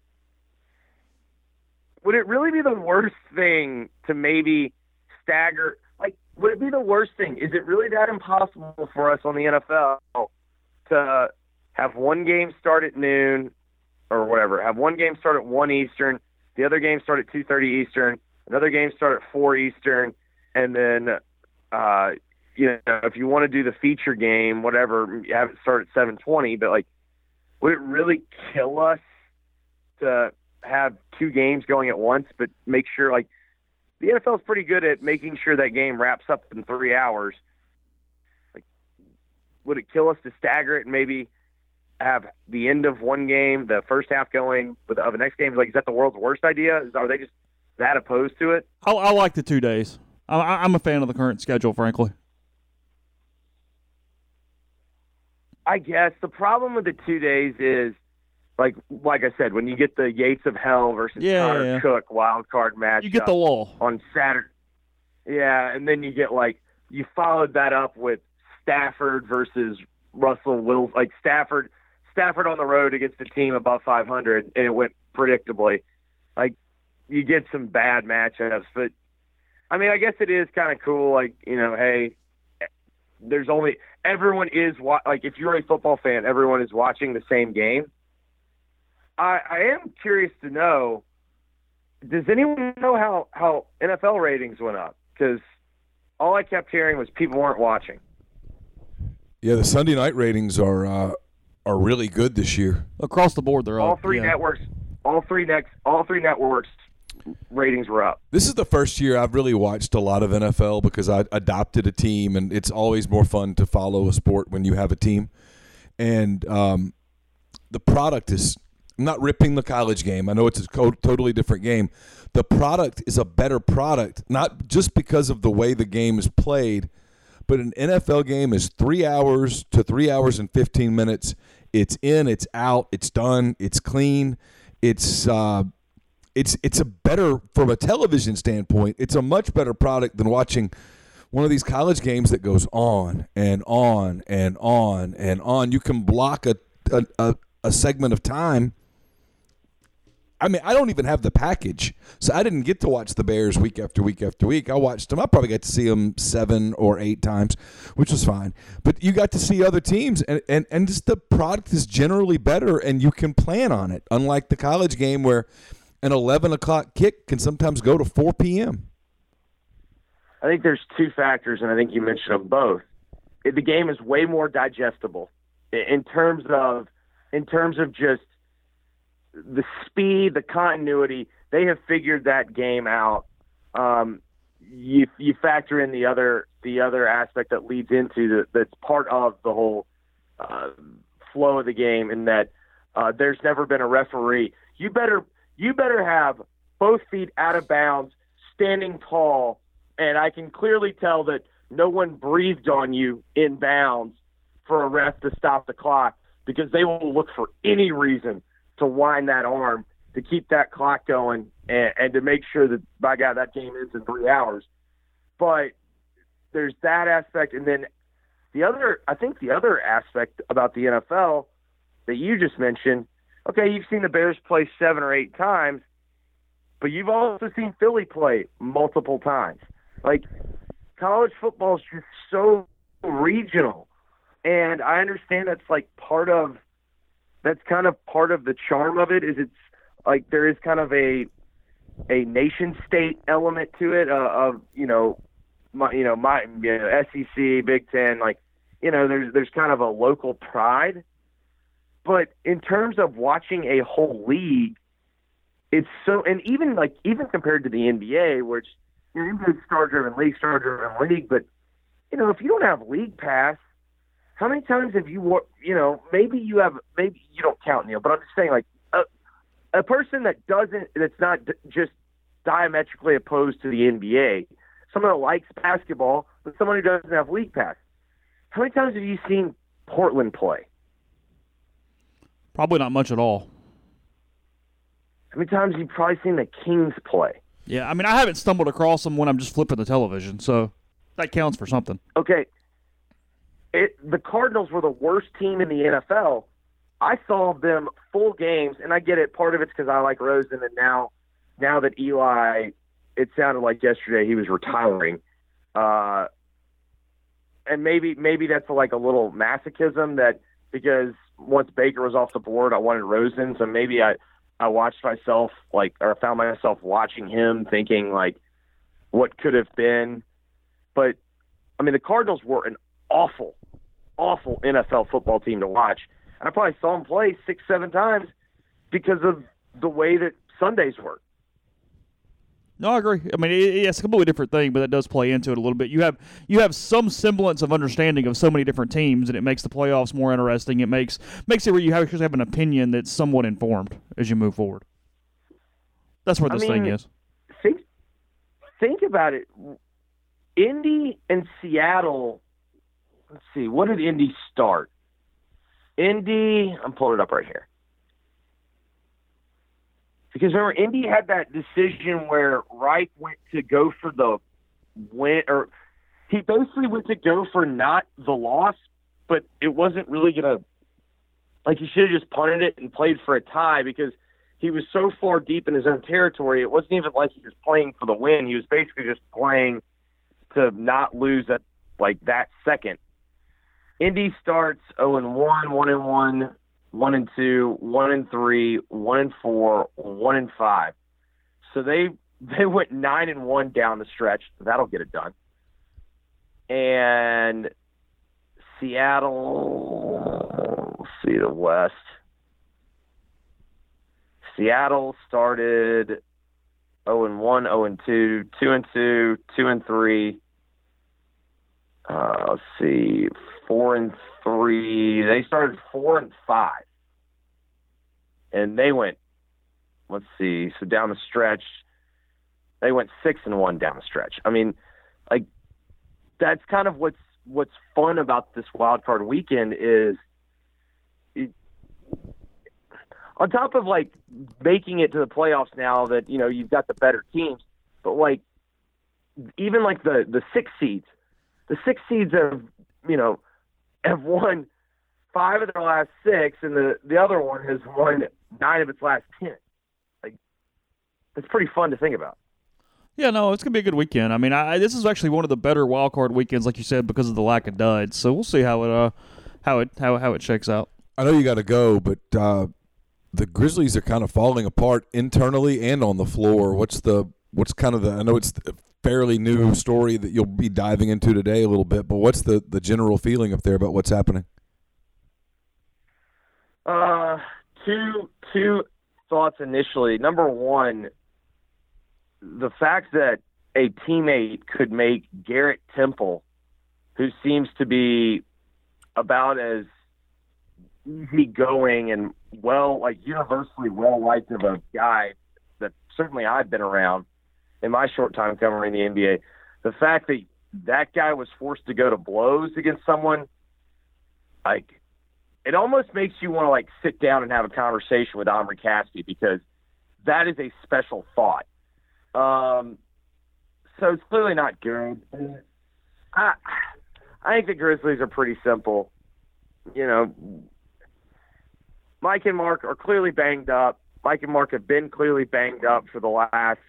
would it really be the worst thing to maybe stagger? Like, would it be the worst thing? Is it really that impossible for us on the NFL to have one game start at noon or whatever, have one game start at 1 Eastern, the other game start at 2:30 Eastern, another game start at 4 Eastern, and then, if you want to do the feature game, whatever, you have it start at 7:20, but, like, would it really kill us to have two games going at once, but make sure, like, the NFL is pretty good at making sure that game wraps up in 3 hours. Like, would it kill us to stagger it and maybe have the end of one game, the first half going of the next game? Like, is that the world's worst idea? Are they just that opposed to it? I like the 2 days. I'm a fan of the current schedule, frankly. I guess the problem with the 2 days is, like I said, when you get the Yates of Hell versus Connor Cook wild card match, you get the lull on Saturday. Yeah, and then you get, like, you followed that up with Stafford versus Russell Wilson, like Stafford on the road against a team above 500, and it went predictably. Like, you get some bad matchups, but I mean, I guess it is kind of cool. Like, hey, everyone is like, if you're a football fan, everyone is watching the same game. I am curious to know, does anyone know how NFL ratings went up? Because all I kept hearing was people weren't watching. Yeah, the Sunday night ratings are really good this year. Across the board, they're all up. Three networks. All three networks ratings were up. This is the first year I've really watched a lot of NFL because I adopted a team, and it's always more fun to follow a sport when you have a team. And the product is – I'm not ripping the college game. I know it's a totally different game. The product is a better product, not just because of the way the game is played, but an NFL game is 3 hours to 3 hours and 15 minutes. It's in, it's out, it's done, it's clean. It's a better, from a television standpoint, it's a much better product than watching one of these college games that goes on and on and on and on. You can block a segment of time. I mean, I don't even have the package, so I didn't get to watch the Bears week after week after week. I watched them. I probably got to see them 7 or 8 times, which was fine. But you got to see other teams, and just the product is generally better, and you can plan on it, unlike the college game where an 11 o'clock kick can sometimes go to 4 p.m. I think there's two factors, and I think you mentioned them both. The game is way more digestible in terms of just the speed, the continuity. They have figured that game out. You factor in the other aspect that leads into that's part of the whole flow of the game, in that there's never been a referee. You better have both feet out of bounds, standing tall, and I can clearly tell that no one breathed on you in bounds for a ref to stop the clock, because they will look for any reason to wind that arm to keep that clock going and to make sure that, by God, that game ends in 3 hours. But there's that aspect. And then the other aspect about the NFL that you just mentioned, okay, you've seen the Bears play 7 or 8 times, but you've also seen Philly play multiple times. Like, college football is just so regional. And I understand that's kind of part of the charm of it, is it's like there is kind of a nation state element to it of SEC, Big Ten, like, there's kind of a local pride. But in terms of watching a whole league, it's so, and even compared to the NBA, which NBA is star-driven league, but if you don't have league pass, how many times have you, maybe you don't count, Neil, but I'm just saying, like, a person that's not just diametrically opposed to the NBA, someone that likes basketball, but someone who doesn't have league pass. How many times have you seen Portland play? Probably not much at all. How many times have you probably seen the Kings play? Yeah, I mean, I haven't stumbled across them when I'm just flipping the television, so that counts for something. Okay. The Cardinals were the worst team in the NFL. I saw them full games, and I get it. Part of it's because I like Rosen, and now that Eli, it sounded like yesterday he was retiring. And maybe that's like a little masochism that because once Baker was off the board, I wanted Rosen, so maybe I watched myself or found myself watching him thinking like what could have been. But I mean, the Cardinals were an awful NFL football team to watch. And I probably saw them play 6-7 times because of the way that Sundays work. No, I agree. I mean, it's a completely different thing, but that does play into it a little bit. You have some semblance of understanding of so many different teams, and it makes the playoffs more interesting. It makes it where you have an opinion that's somewhat informed as you move forward. That's what this thing is. Think about it. Indy and Seattle. Let's see. What did Indy start? Indy. I'm pulling it up right here. Because remember, Indy had that decision where Reich went to go for the win, or he basically went to go for not the loss, but it wasn't really going to, like, he should have just punted it and played for a tie because he was so far deep in his own territory. It wasn't even like he was playing for the win. He was basically just playing to not lose at, like, that second. Indy starts 0-1, 1-1. 1-2, 1-3, 1-4, 1-5. So they went 9-1 down the stretch. That'll get it done. And Seattle, let's see the West. Seattle started 0-1, 0-2, 2-2, 2-3. Let's see, 4-3. They started 4-5, and they went. Let's see. So down the stretch, they went 6-1 down the stretch. I mean, like that's kind of what's fun about this wild card weekend is, on top of like making it to the playoffs now that you've got the better teams, but like even like the 6 seeds. The 6 seeds have won 5 of their last 6, and the other one has won 9 of its last 10. Like, it's pretty fun to think about. Yeah, no, it's gonna be a good weekend. I mean, this is actually one of the better wild card weekends, like you said, because of the lack of duds. So we'll see how it shakes out. I know you got to go, but the Grizzlies are kind of falling apart internally and on the floor. What's kind of I know it's fairly new story that you'll be diving into today a little bit, but what's the general feeling up there about what's happening? Two thoughts initially. Number one, the fact that a teammate could make Garrett Temple, who seems to be about as easygoing and universally well liked of a guy that certainly I've been around in my short time covering the NBA, the fact that that guy was forced to go to blows against someone, like, it almost makes you want to like sit down and have a conversation with Omri Caspi because that is a special thought. So it's clearly not good. I think the Grizzlies are pretty simple. Mike and Mark are clearly banged up. Mike and Mark have been clearly banged up for the last,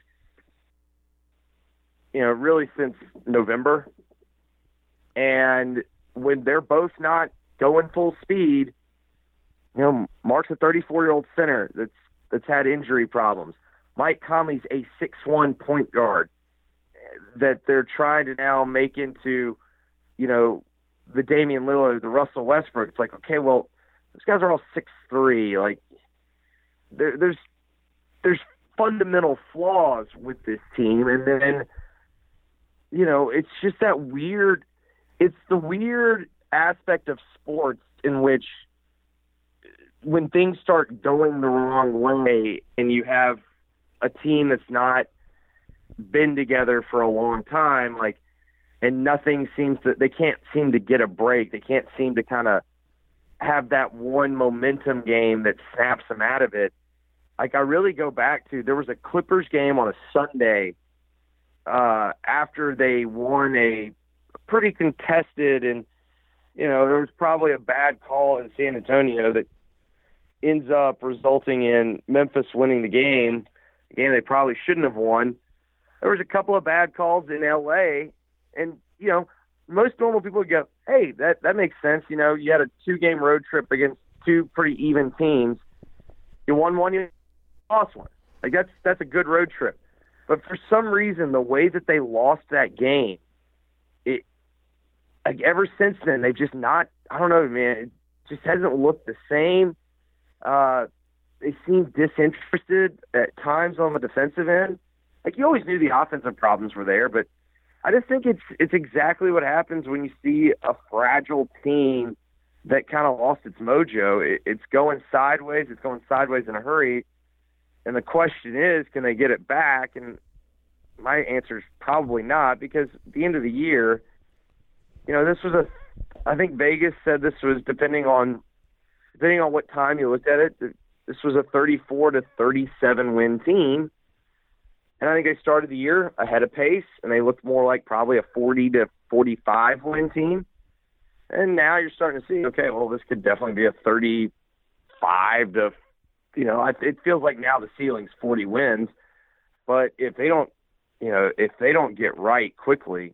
really since November. And when they're both not going full speed, Mark's a 34-year-old center that's had injury problems. Mike Conley's a 6'1" point guard that they're trying to now make into, the Damian Lillard, the Russell Westbrook. It's like, okay, well, those guys are all 6'3". Like, there's fundamental flaws with this team, and then it's just that weird. It's the weird aspect of sports in which, when things start going the wrong way, and you have a team that's not been together for a long time, and they can't seem to get a break. They can't seem to kind of have that one momentum game that snaps them out of it. Like, I really go back to, there was a Clippers game on a Sunday after they won a pretty contested, and there was probably a bad call in San Antonio that ends up resulting in Memphis winning the game they probably shouldn't have won. There was a couple of bad calls in LA, and most normal people would go, hey, that makes sense. You had a 2-game road trip against 2 pretty even teams. You won one, you lost one. Like, that's a good road trip. But for some reason, the way that they lost that game, ever since then, they've just not, I don't know, man, it just hasn't looked the same. They seem disinterested at times on the defensive end. Like, you always knew the offensive problems were there, but I just think it's exactly what happens when you see a fragile team that kind of lost its mojo. It's going sideways. It's going sideways in a hurry. And the question is, can they get it back? And my answer is probably not, because at the end of the year, this was I think Vegas said this was, depending on what time you looked at it, this was a 34-37 win team. And I think they started the year ahead of pace, and they looked more like probably a 40-45 win team. And now you're starting to see, okay, well, this could definitely be a 35 to, it feels like now the ceiling's 40 wins. But if they don't get right quickly,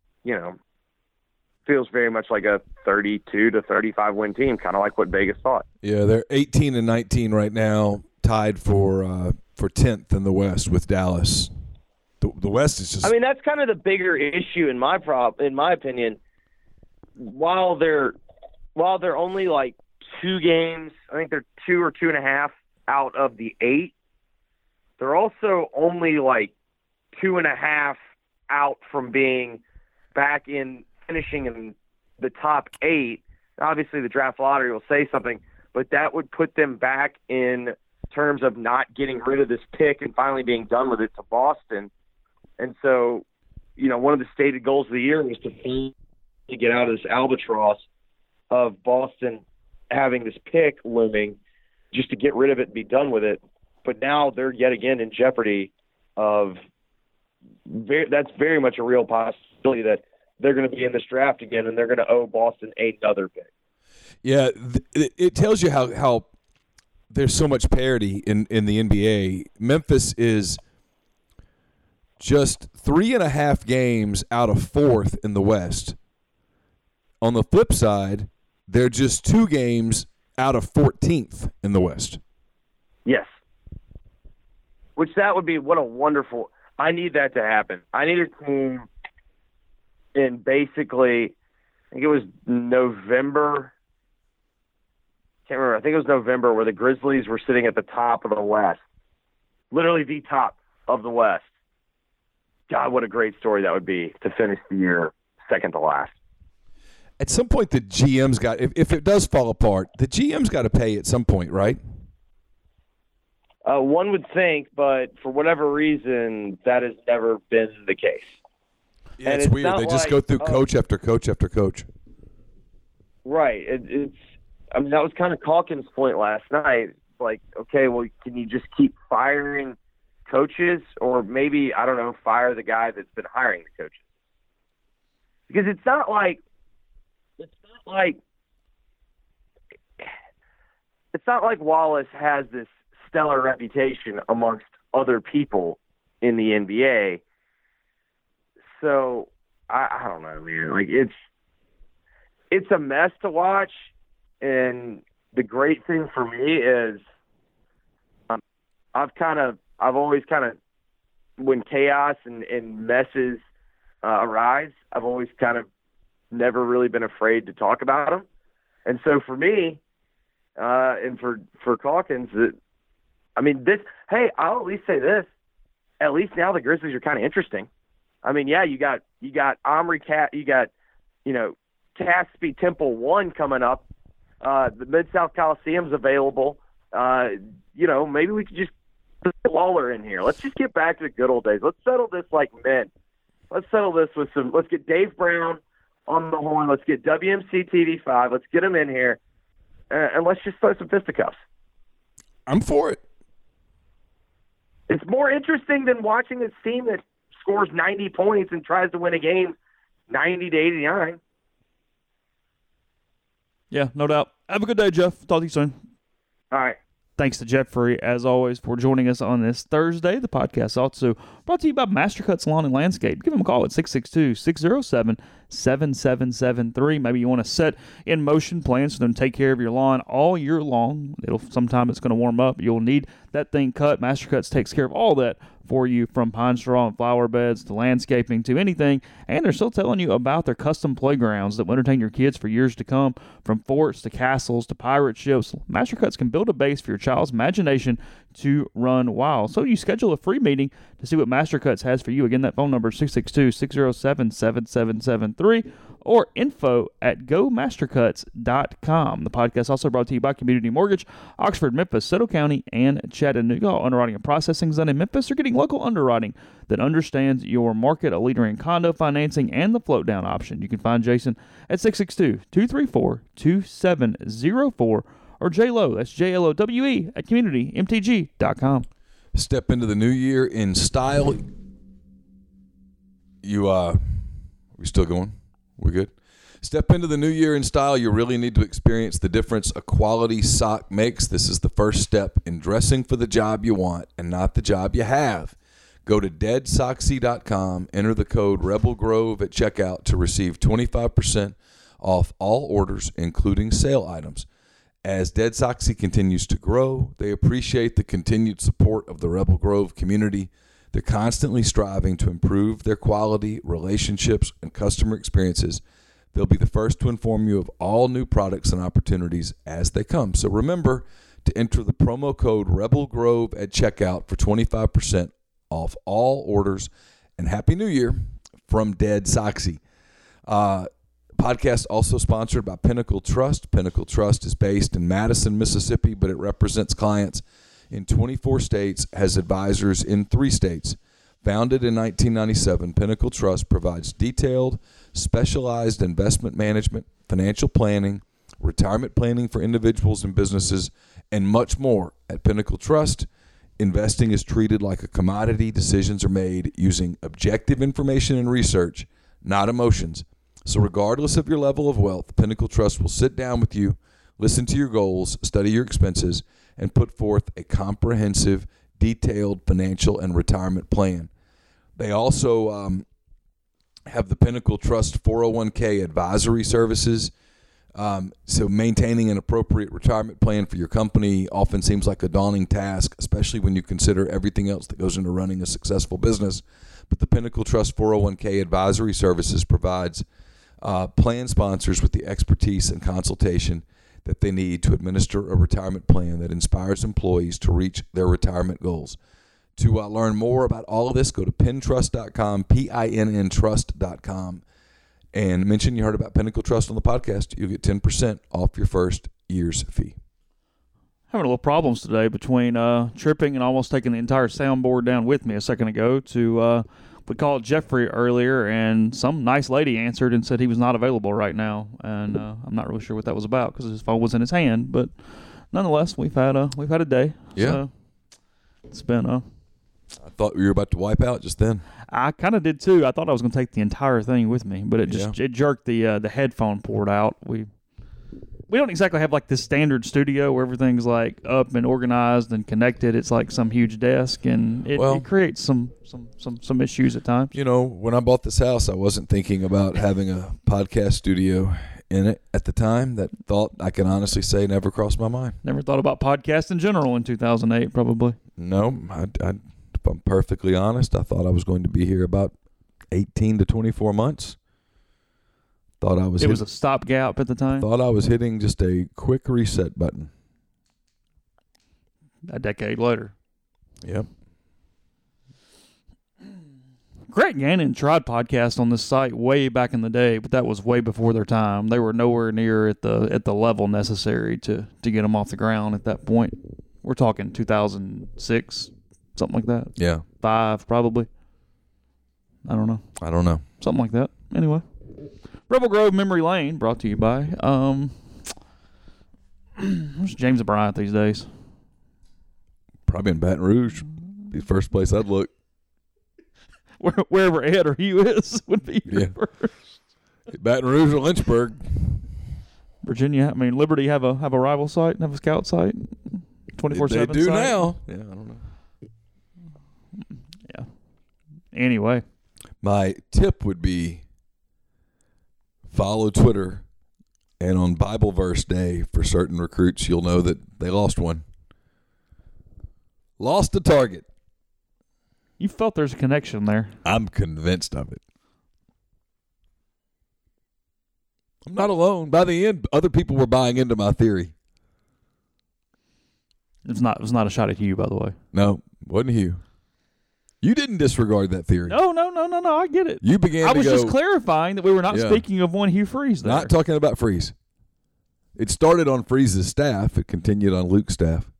feels very much like a 32-35 win team, kind of like what Vegas thought. Yeah, they're 18-19 right now, tied for 10th in the West with Dallas. The West is just, I mean, that's kind of the bigger issue in my opinion. While they're only like 2 games, I think they're 2 or 2.5 out of the 8. They're also only like 2.5 out from being back in finishing in the top 8. Obviously, the draft lottery will say something, but that would put them back in terms of not getting rid of this pick and finally being done with it to Boston. And so, one of the stated goals of the year was to get out of this albatross of Boston having this pick looming, just to get rid of it and be done with it. But now they're yet again in jeopardy of that's very much a real possibility that they're going to be in this draft again, and they're going to owe Boston another pick. Yeah, it tells you how there's so much parity in the NBA. Memphis is just 3.5 games out of 4th in the West. On the flip side, they're just 2 games out of 14th in the West. Yes. Which that would be what a wonderful – I need that to happen. I need a team in basically, I think it was November. Can't remember. I think it was November where the Grizzlies were sitting at the top of the West. Literally the top of the West. God, what a great story that would be to finish the year second to last. At some point, the GM's got, if it does fall apart, the GM's got to pay at some point, right? One would think, but for whatever reason, that has never been the case. Yeah, it's weird. They just go through coach after coach after coach. Right. I mean, that was kind of Calkins' point last night. Like, okay, well, can you just keep firing coaches, or maybe, I don't know, fire the guy that's been hiring the coaches? Because it's not like Wallace has this stellar reputation amongst other people in the NBA. So I don't know, man. Like, it's a mess to watch, and the great thing for me is I've always kind of, when chaos and messes arise, I've always kind of never really been afraid to talk about them. And so for me, and for Calkins, I mean, hey, I'll at least say this. At least now the Grizzlies are kind of interesting. I mean, yeah, you got Omri Cat, you got, Caspi Temple 1 coming up. The Mid-South Coliseum's available. Maybe we could just put Lawler in here. Let's just get back to the good old days. Let's settle this like men. Let's settle this let's get Dave Brown on the horn. Let's get WMC TV5. Let's get him in here. And let's just throw some fisticuffs. I'm for it. It's more interesting than watching this team that scores 90 points and tries to win a game 90 to 89. Yeah, no doubt. Have a good day, Jeff. Talk to you soon. All right. Thanks to Jeffrey, as always, for joining us on this Thursday. The podcast also brought to you by Mastercuts Lawn and Landscape. Give them a call at 662-607-7773. Maybe you want to set in motion plans for them to take care of your lawn all year long. Sometime it's going to warm up. You'll need that thing cut. Mastercuts takes care of all that for you, from pine straw and flower beds to landscaping to anything. And they're still telling you about their custom playgrounds that will entertain your kids for years to come. From forts to castles to pirate ships, Mastercuts can build a base for your child's imagination to run wild. So you schedule a free meeting to see what Mastercuts has for you. Again, that phone number is 662-607-7773 or info@gomastercuts.com. The podcast also brought to you by Community Mortgage, Oxford, Memphis, Soto County, and Chattanooga. All underwriting and processing is done in Memphis. You're getting local underwriting that understands your market, a leader in condo financing and the float down option. You can find Jason at 662-234-2704 or JLowe, that's JLOWE, at communitymtg.com. Step into the new year in style. We still going? We're good? Step into the new year in style. You really need to experience the difference a quality sock makes. This is the first step in dressing for the job you want and not the job you have. Go to deadsoxy.com, enter the code Rebel Grove at checkout to receive 25% off all orders, including sale items. As Dead Soxy continues to grow, they appreciate the continued support of the Rebel Grove community. They're constantly striving to improve their quality, relationships, and customer experiences. They'll be the first to inform you of all new products and opportunities as they come. So remember to enter the promo code Rebel Grove at checkout for 25% off all orders. And Happy New Year from Dead Soxy. Podcast also sponsored by Pinnacle Trust. Pinnacle Trust is based in Madison, Mississippi, but it represents clients in 24 states, has advisors in 3 states. Founded in 1997, Pinnacle Trust provides detailed, specialized investment management, financial planning, retirement planning for individuals and businesses, and much more. At Pinnacle Trust, investing is treated like a commodity. Decisions are made using objective information and research, not emotions. So regardless of your level of wealth, Pinnacle Trust will sit down with you, listen to your goals, study your expenses, and put forth a comprehensive, detailed financial and retirement plan. They also have the Pinnacle Trust 401k advisory services. So maintaining an appropriate retirement plan for your company often seems like a daunting task, especially when you consider everything else that goes into running a successful business. But the Pinnacle Trust 401k advisory services provides plan sponsors with the expertise and consultation that they need to administer a retirement plan that inspires employees to reach their retirement goals. To learn more about all of this, go to pintrust.com, PINNtrust.com, and mention you heard about Pinnacle Trust on the podcast. You'll get 10% off your first year's fee. Having a little problems today between tripping and almost taking the entire soundboard down with me a second ago. We called Jeffrey earlier, and some nice lady answered and said he was not available right now, and I'm not really sure what that was about because his phone was in his hand. But nonetheless, we've had a day. Yeah, so it's been I thought you were about to wipe out just then. I kind of did too. I thought I was going to take the entire thing with me, but it jerked the headphone port out. We don't exactly have like this standard studio where everything's like up and organized and connected. It's like some huge desk, and it creates some issues at times. You know, when I bought this house, I wasn't thinking about having a podcast studio in it at the time. That thought, I can honestly say, never crossed my mind. Never thought about podcasts in general in 2008, probably. No, if I'm perfectly honest, I thought I was going to be here about 18 to 24 months. It was a stopgap at the time. Thought I was hitting just a quick reset button. a decade later. Yep. Greg Gannon tried podcast on this site way back in the day, but that was way before their time. They were nowhere near at the level necessary to get them off the ground at that point. We're talking 2006, something like that. Yeah. 5, probably. I don't know. Something like that. Anyway. Rebel Grove Memory Lane, brought to you by where's James Bryant these days? Probably in Baton Rouge. Be the first place I'd look. Wherever Ed or Hugh is would be your first. Baton Rouge or Lynchburg. Virginia, Liberty have a rival site, have a scout site, 24/7. They do site. now. Yeah, I don't know. Yeah. Anyway, my tip would be follow Twitter, and on Bible verse day for certain recruits, you'll know that they lost one. Lost a target. you felt there's a connection there. I'm convinced of it. I'm not alone. By the end, other people were buying into my theory. It was not a shot at you, by the way. No, wasn't you. You didn't disregard that theory. No. I get it. You began I to was go, just clarifying that we were not Yeah. speaking of one Hugh Freeze there. not talking about Freeze. It started on Freeze's staff. It continued on Luke's staff.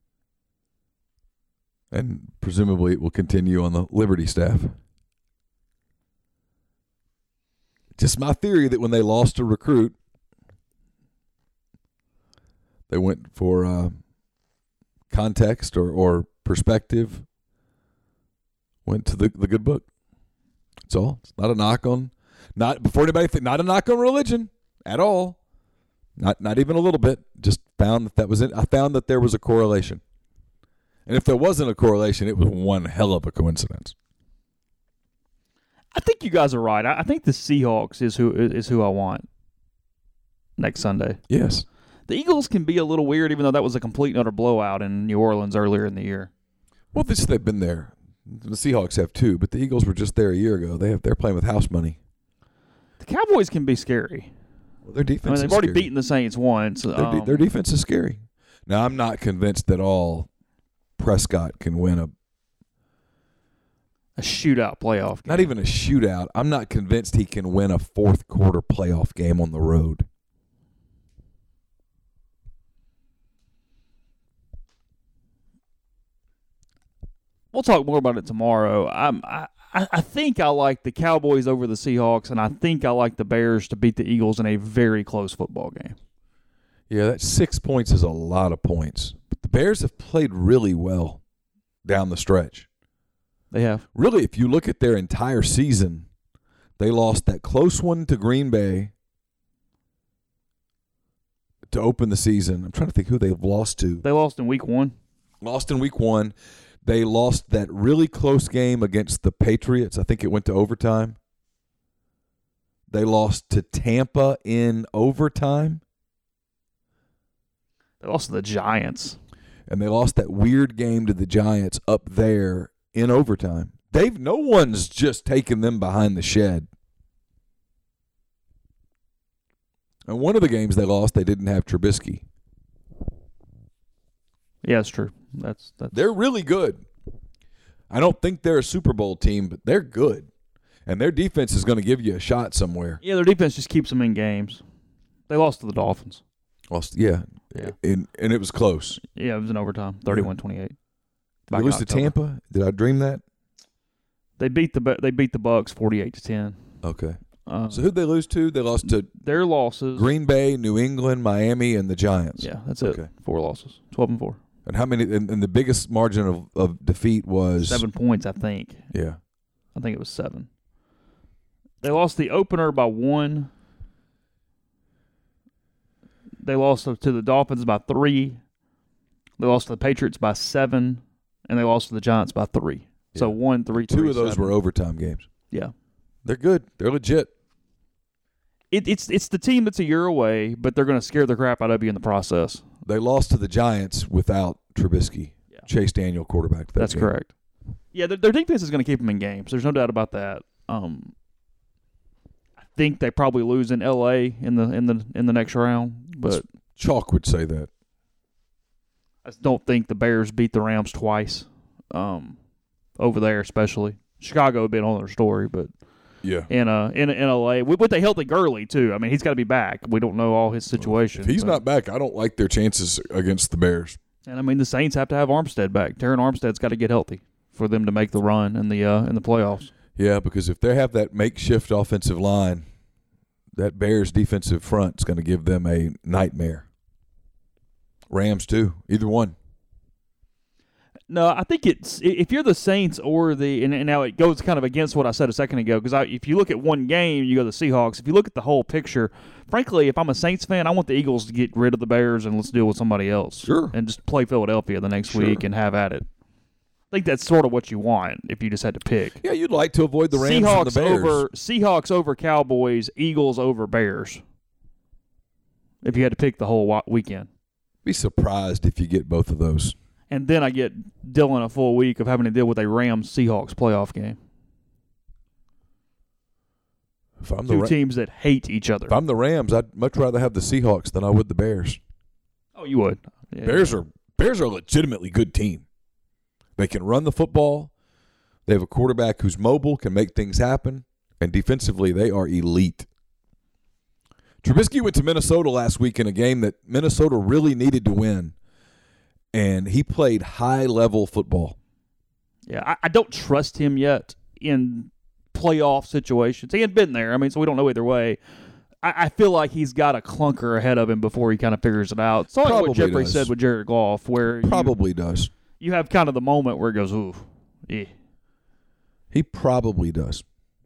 And presumably it will continue on the Liberty staff. Just my theory that when they lost a recruit, they went for context or perspective, went to the good book. That's all. It's not a knock on, not before anybody think, not a knock on religion at all. Not even a little bit. Just found that was it. I found that there was a correlation. And if there wasn't a correlation, it was one hell of a coincidence. I think you guys are right. I think the Seahawks is who I want next Sunday. Yes. The Eagles can be a little weird, even though that was a complete and utter blowout in New Orleans earlier in the year. Well, they've been there. The Seahawks have too, but the Eagles were just there a year ago. They're playing with house money. The Cowboys can be scary. Well, their defense. They've already beaten the Saints once. Their defense is scary. Now, I'm not convinced that all Prescott can win a shootout playoff game. Not even a shootout. I'm not convinced he can win a fourth quarter playoff game on the road. We'll talk more about it tomorrow. I think I like the Cowboys over the Seahawks, and I think I like the Bears to beat the Eagles in a very close football game. Yeah, that 6 points is a lot of points. But the Bears have played really well down the stretch. They have. Really, if you look at their entire season, they lost that close one to Green Bay to open the season. I'm trying to think who they've lost to. They lost in week 1. Lost in week 1. They lost that really close game against the Patriots. I think it went to overtime. They lost to Tampa in overtime. They lost to the Giants. And they lost that weird game to the Giants up there in overtime. No one's just taken them behind the shed. And one of the games they lost, they didn't have Trubisky. Yeah, that's true. That's They're really good. I don't think they're a Super Bowl team, but they're good. And their defense is going to give you a shot somewhere. Yeah, their defense just keeps them in games. They lost to the Dolphins. Yeah. Yeah. And it was close. Yeah, it was in overtime, 31-28. Did they lose to Tampa? Did I dream that? They beat the Bucs 48-10. Okay. So who'd they lose to? They lost to their losses. Green Bay, New England, Miami, and the Giants. Yeah, that's it. 4 losses. 12-4. And how many? And the biggest margin of defeat was 7 points, I think. Yeah. I think it was 7. They lost the opener by 1. They lost to the Dolphins by 3. They lost to the Patriots by 7. And they lost to the Giants by 3. Yeah. So 1, 3, 3, 2 of those 7. were overtime games. Yeah. They're good. They're legit. It's the team that's a year away, but they're going to scare the crap out of you in the process. They lost to the Giants without Trubisky. Yeah. Chase Daniel quarterback. That's game. Correct. Yeah, their defense is going to keep them in games. There's no doubt about that. I think they probably lose in L.A. in the next round, but Chalk would say that. I don't think the Bears beat the Rams twice over there, especially. Chicago had been on their story, but Yeah. in LA with a healthy Gurley too. I mean, he's got to be back. We don't know all his situation. If he's not back, I don't like their chances against the Bears. And I mean, the Saints have to have Armstead back. Terran Armstead's got to get healthy for them to make the run in the playoffs. Yeah, because if they have that makeshift offensive line, that Bears defensive front is going to give them a nightmare. Rams too, either one. No, I think it's if you're the Saints or and now it goes kind of against what I said a second ago because if you look at one game, you go the Seahawks. If you look at the whole picture, frankly, if I'm a Saints fan, I want the Eagles to get rid of the Bears and let's deal with somebody else. Sure. And just play Philadelphia the next week and have at it. I think that's sort of what you want if you just had to pick. Yeah, you'd like to avoid the Rams and the Bears. Seahawks over Cowboys, Eagles over Bears. If you had to pick the whole weekend. Be surprised if you get both of those. And then I get Dylan a full week of having to deal with a Rams-Seahawks playoff game. If I'm Two teams that hate each other. If I'm the Rams, I'd much rather have the Seahawks than I would the Bears. Oh, you would. Yeah. Bears are a legitimately good team. They can run the football. They have a quarterback who's mobile, can make things happen, and defensively they are elite. Trubisky went to Minnesota last week in a game that Minnesota really needed to win, and he played high-level football. Yeah, I don't trust him yet in playoff situations. He hadn't been there, I mean, so we don't know either way. I feel like he's got a clunker ahead of him before he kind of figures it out. It's like what Jeffrey said with Jared Goff, where does. You have kind of the moment where it goes, ooh, yeah. He probably does.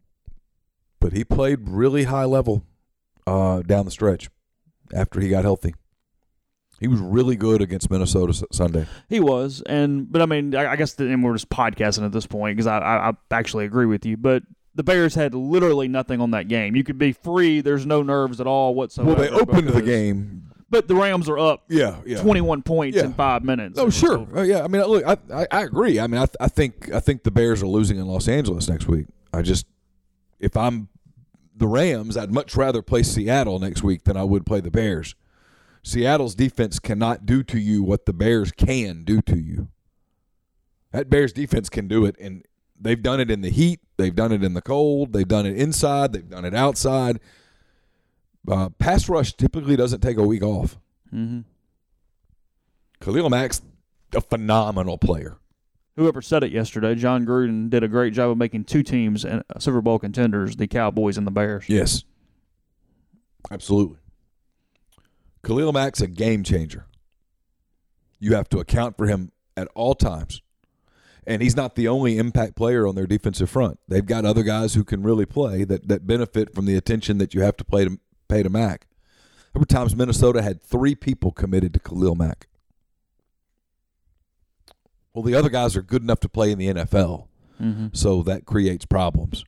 But he played really high level down the stretch after he got healthy. He was really good against Minnesota Sunday. He was, but I mean, I guess and we're just podcasting at this point because I actually agree with you. But the Bears had literally nothing on that game. You could be free. There's no nerves at all whatsoever. Well, they opened the game. But the Rams are up 21 points in 5 minutes. Oh, sure. I mean, look, I agree. I mean, I think the Bears are losing in Los Angeles next week. If I'm the Rams, I'd much rather play Seattle next week than I would play the Bears. Seattle's defense cannot do to you what the Bears can do to you. That Bears defense can do it, and they've done it in the heat. They've done it in the cold. They've done it inside. They've done it outside. Pass rush typically doesn't take a week off. Mm-hmm. Khalil Mack's a phenomenal player. Whoever said it yesterday, John Gruden did a great job of making two teams Super Bowl contenders, the Cowboys and the Bears. Yes. Absolutely. Khalil Mack's a game changer. You have to account for him at all times. And he's not the only impact player on their defensive front. They've got other guys who can really play that benefit from the attention that you have to pay to Mack. There were times Minnesota had 3 people committed to Khalil Mack. Well, the other guys are good enough to play in the NFL, so that creates problems.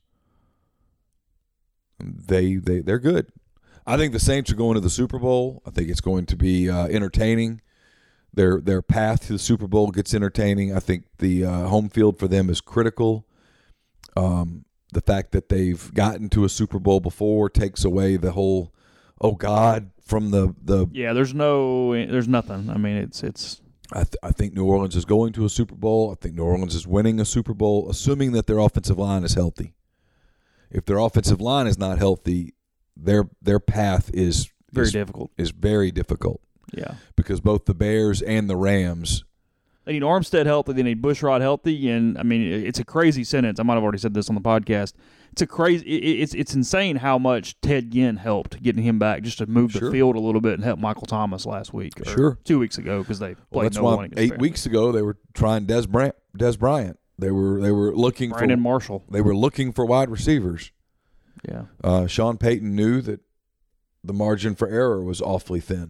They're good. I think the Saints are going to the Super Bowl. I think it's going to be entertaining. Their path to the Super Bowl gets entertaining. I think the home field for them is critical. The fact that they've gotten to a Super Bowl before takes away the whole, oh God, from the. Yeah, there's nothing. I mean, it's. I think New Orleans is going to a Super Bowl. I think New Orleans is winning a Super Bowl, assuming that their offensive line is healthy. If their offensive line is not healthy, their path is difficult. Is very difficult. Yeah, because both the Bears and the Rams. They need Armstead healthy. They need Bushrod healthy, and I mean, it's a crazy sentence. I might have already said this on the podcast. It's insane how much Ted Ginn helped getting him back just to move the field a little bit and help Michael Thomas last week. Or 2 weeks ago because they played that's why 8 weeks ago they were trying Des Bryant. They were looking Brandon Marshall. They were looking for wide receivers. Yeah. Sean Payton knew that the margin for error was awfully thin.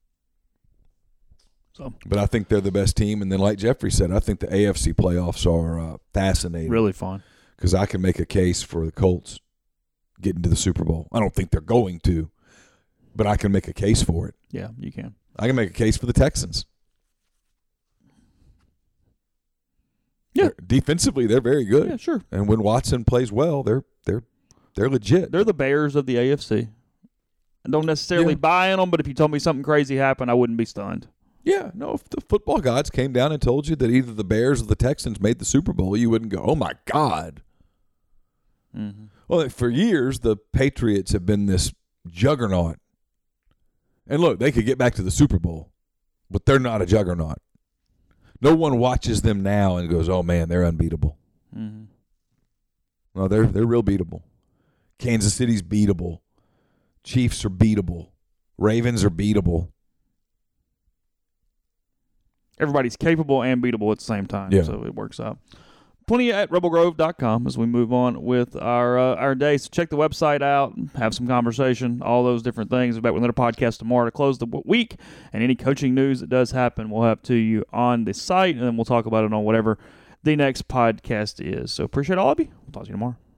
But I think they're the best team, and then like Jeffrey said, I think the AFC playoffs are fascinating. Really fun. Because I can make a case for the Colts getting to the Super Bowl. I don't think they're going to, but I can make a case for it. Yeah, you can. I can make a case for the Texans. Yeah. Defensively, they're very good. Yeah, sure. And when Watson plays well, they're legit. They're the Bears of the AFC. I don't necessarily buy in them, but if you told me something crazy happened, I wouldn't be stunned. Yeah, no, if the football gods came down and told you that either the Bears or the Texans made the Super Bowl, you wouldn't go, oh, my God. Mm-hmm. Well, for years, the Patriots have been this juggernaut. And look, they could get back to the Super Bowl, but they're not a juggernaut. No one watches them now and goes, oh, man, they're unbeatable. Mm-hmm. No, they're real beatable. Kansas City's beatable. Chiefs are beatable. Ravens are beatable. Everybody's capable and beatable at the same time, Yeah. so it works out. Plenty at rebelgrove.com as we move on with our day. So check the website out, have some conversation, all those different things. We'll be back with another podcast tomorrow to close the week, and any coaching news that does happen, we'll have to you on the site, and then we'll talk about it on whatever the next podcast is. So appreciate all of you. We'll talk to you tomorrow.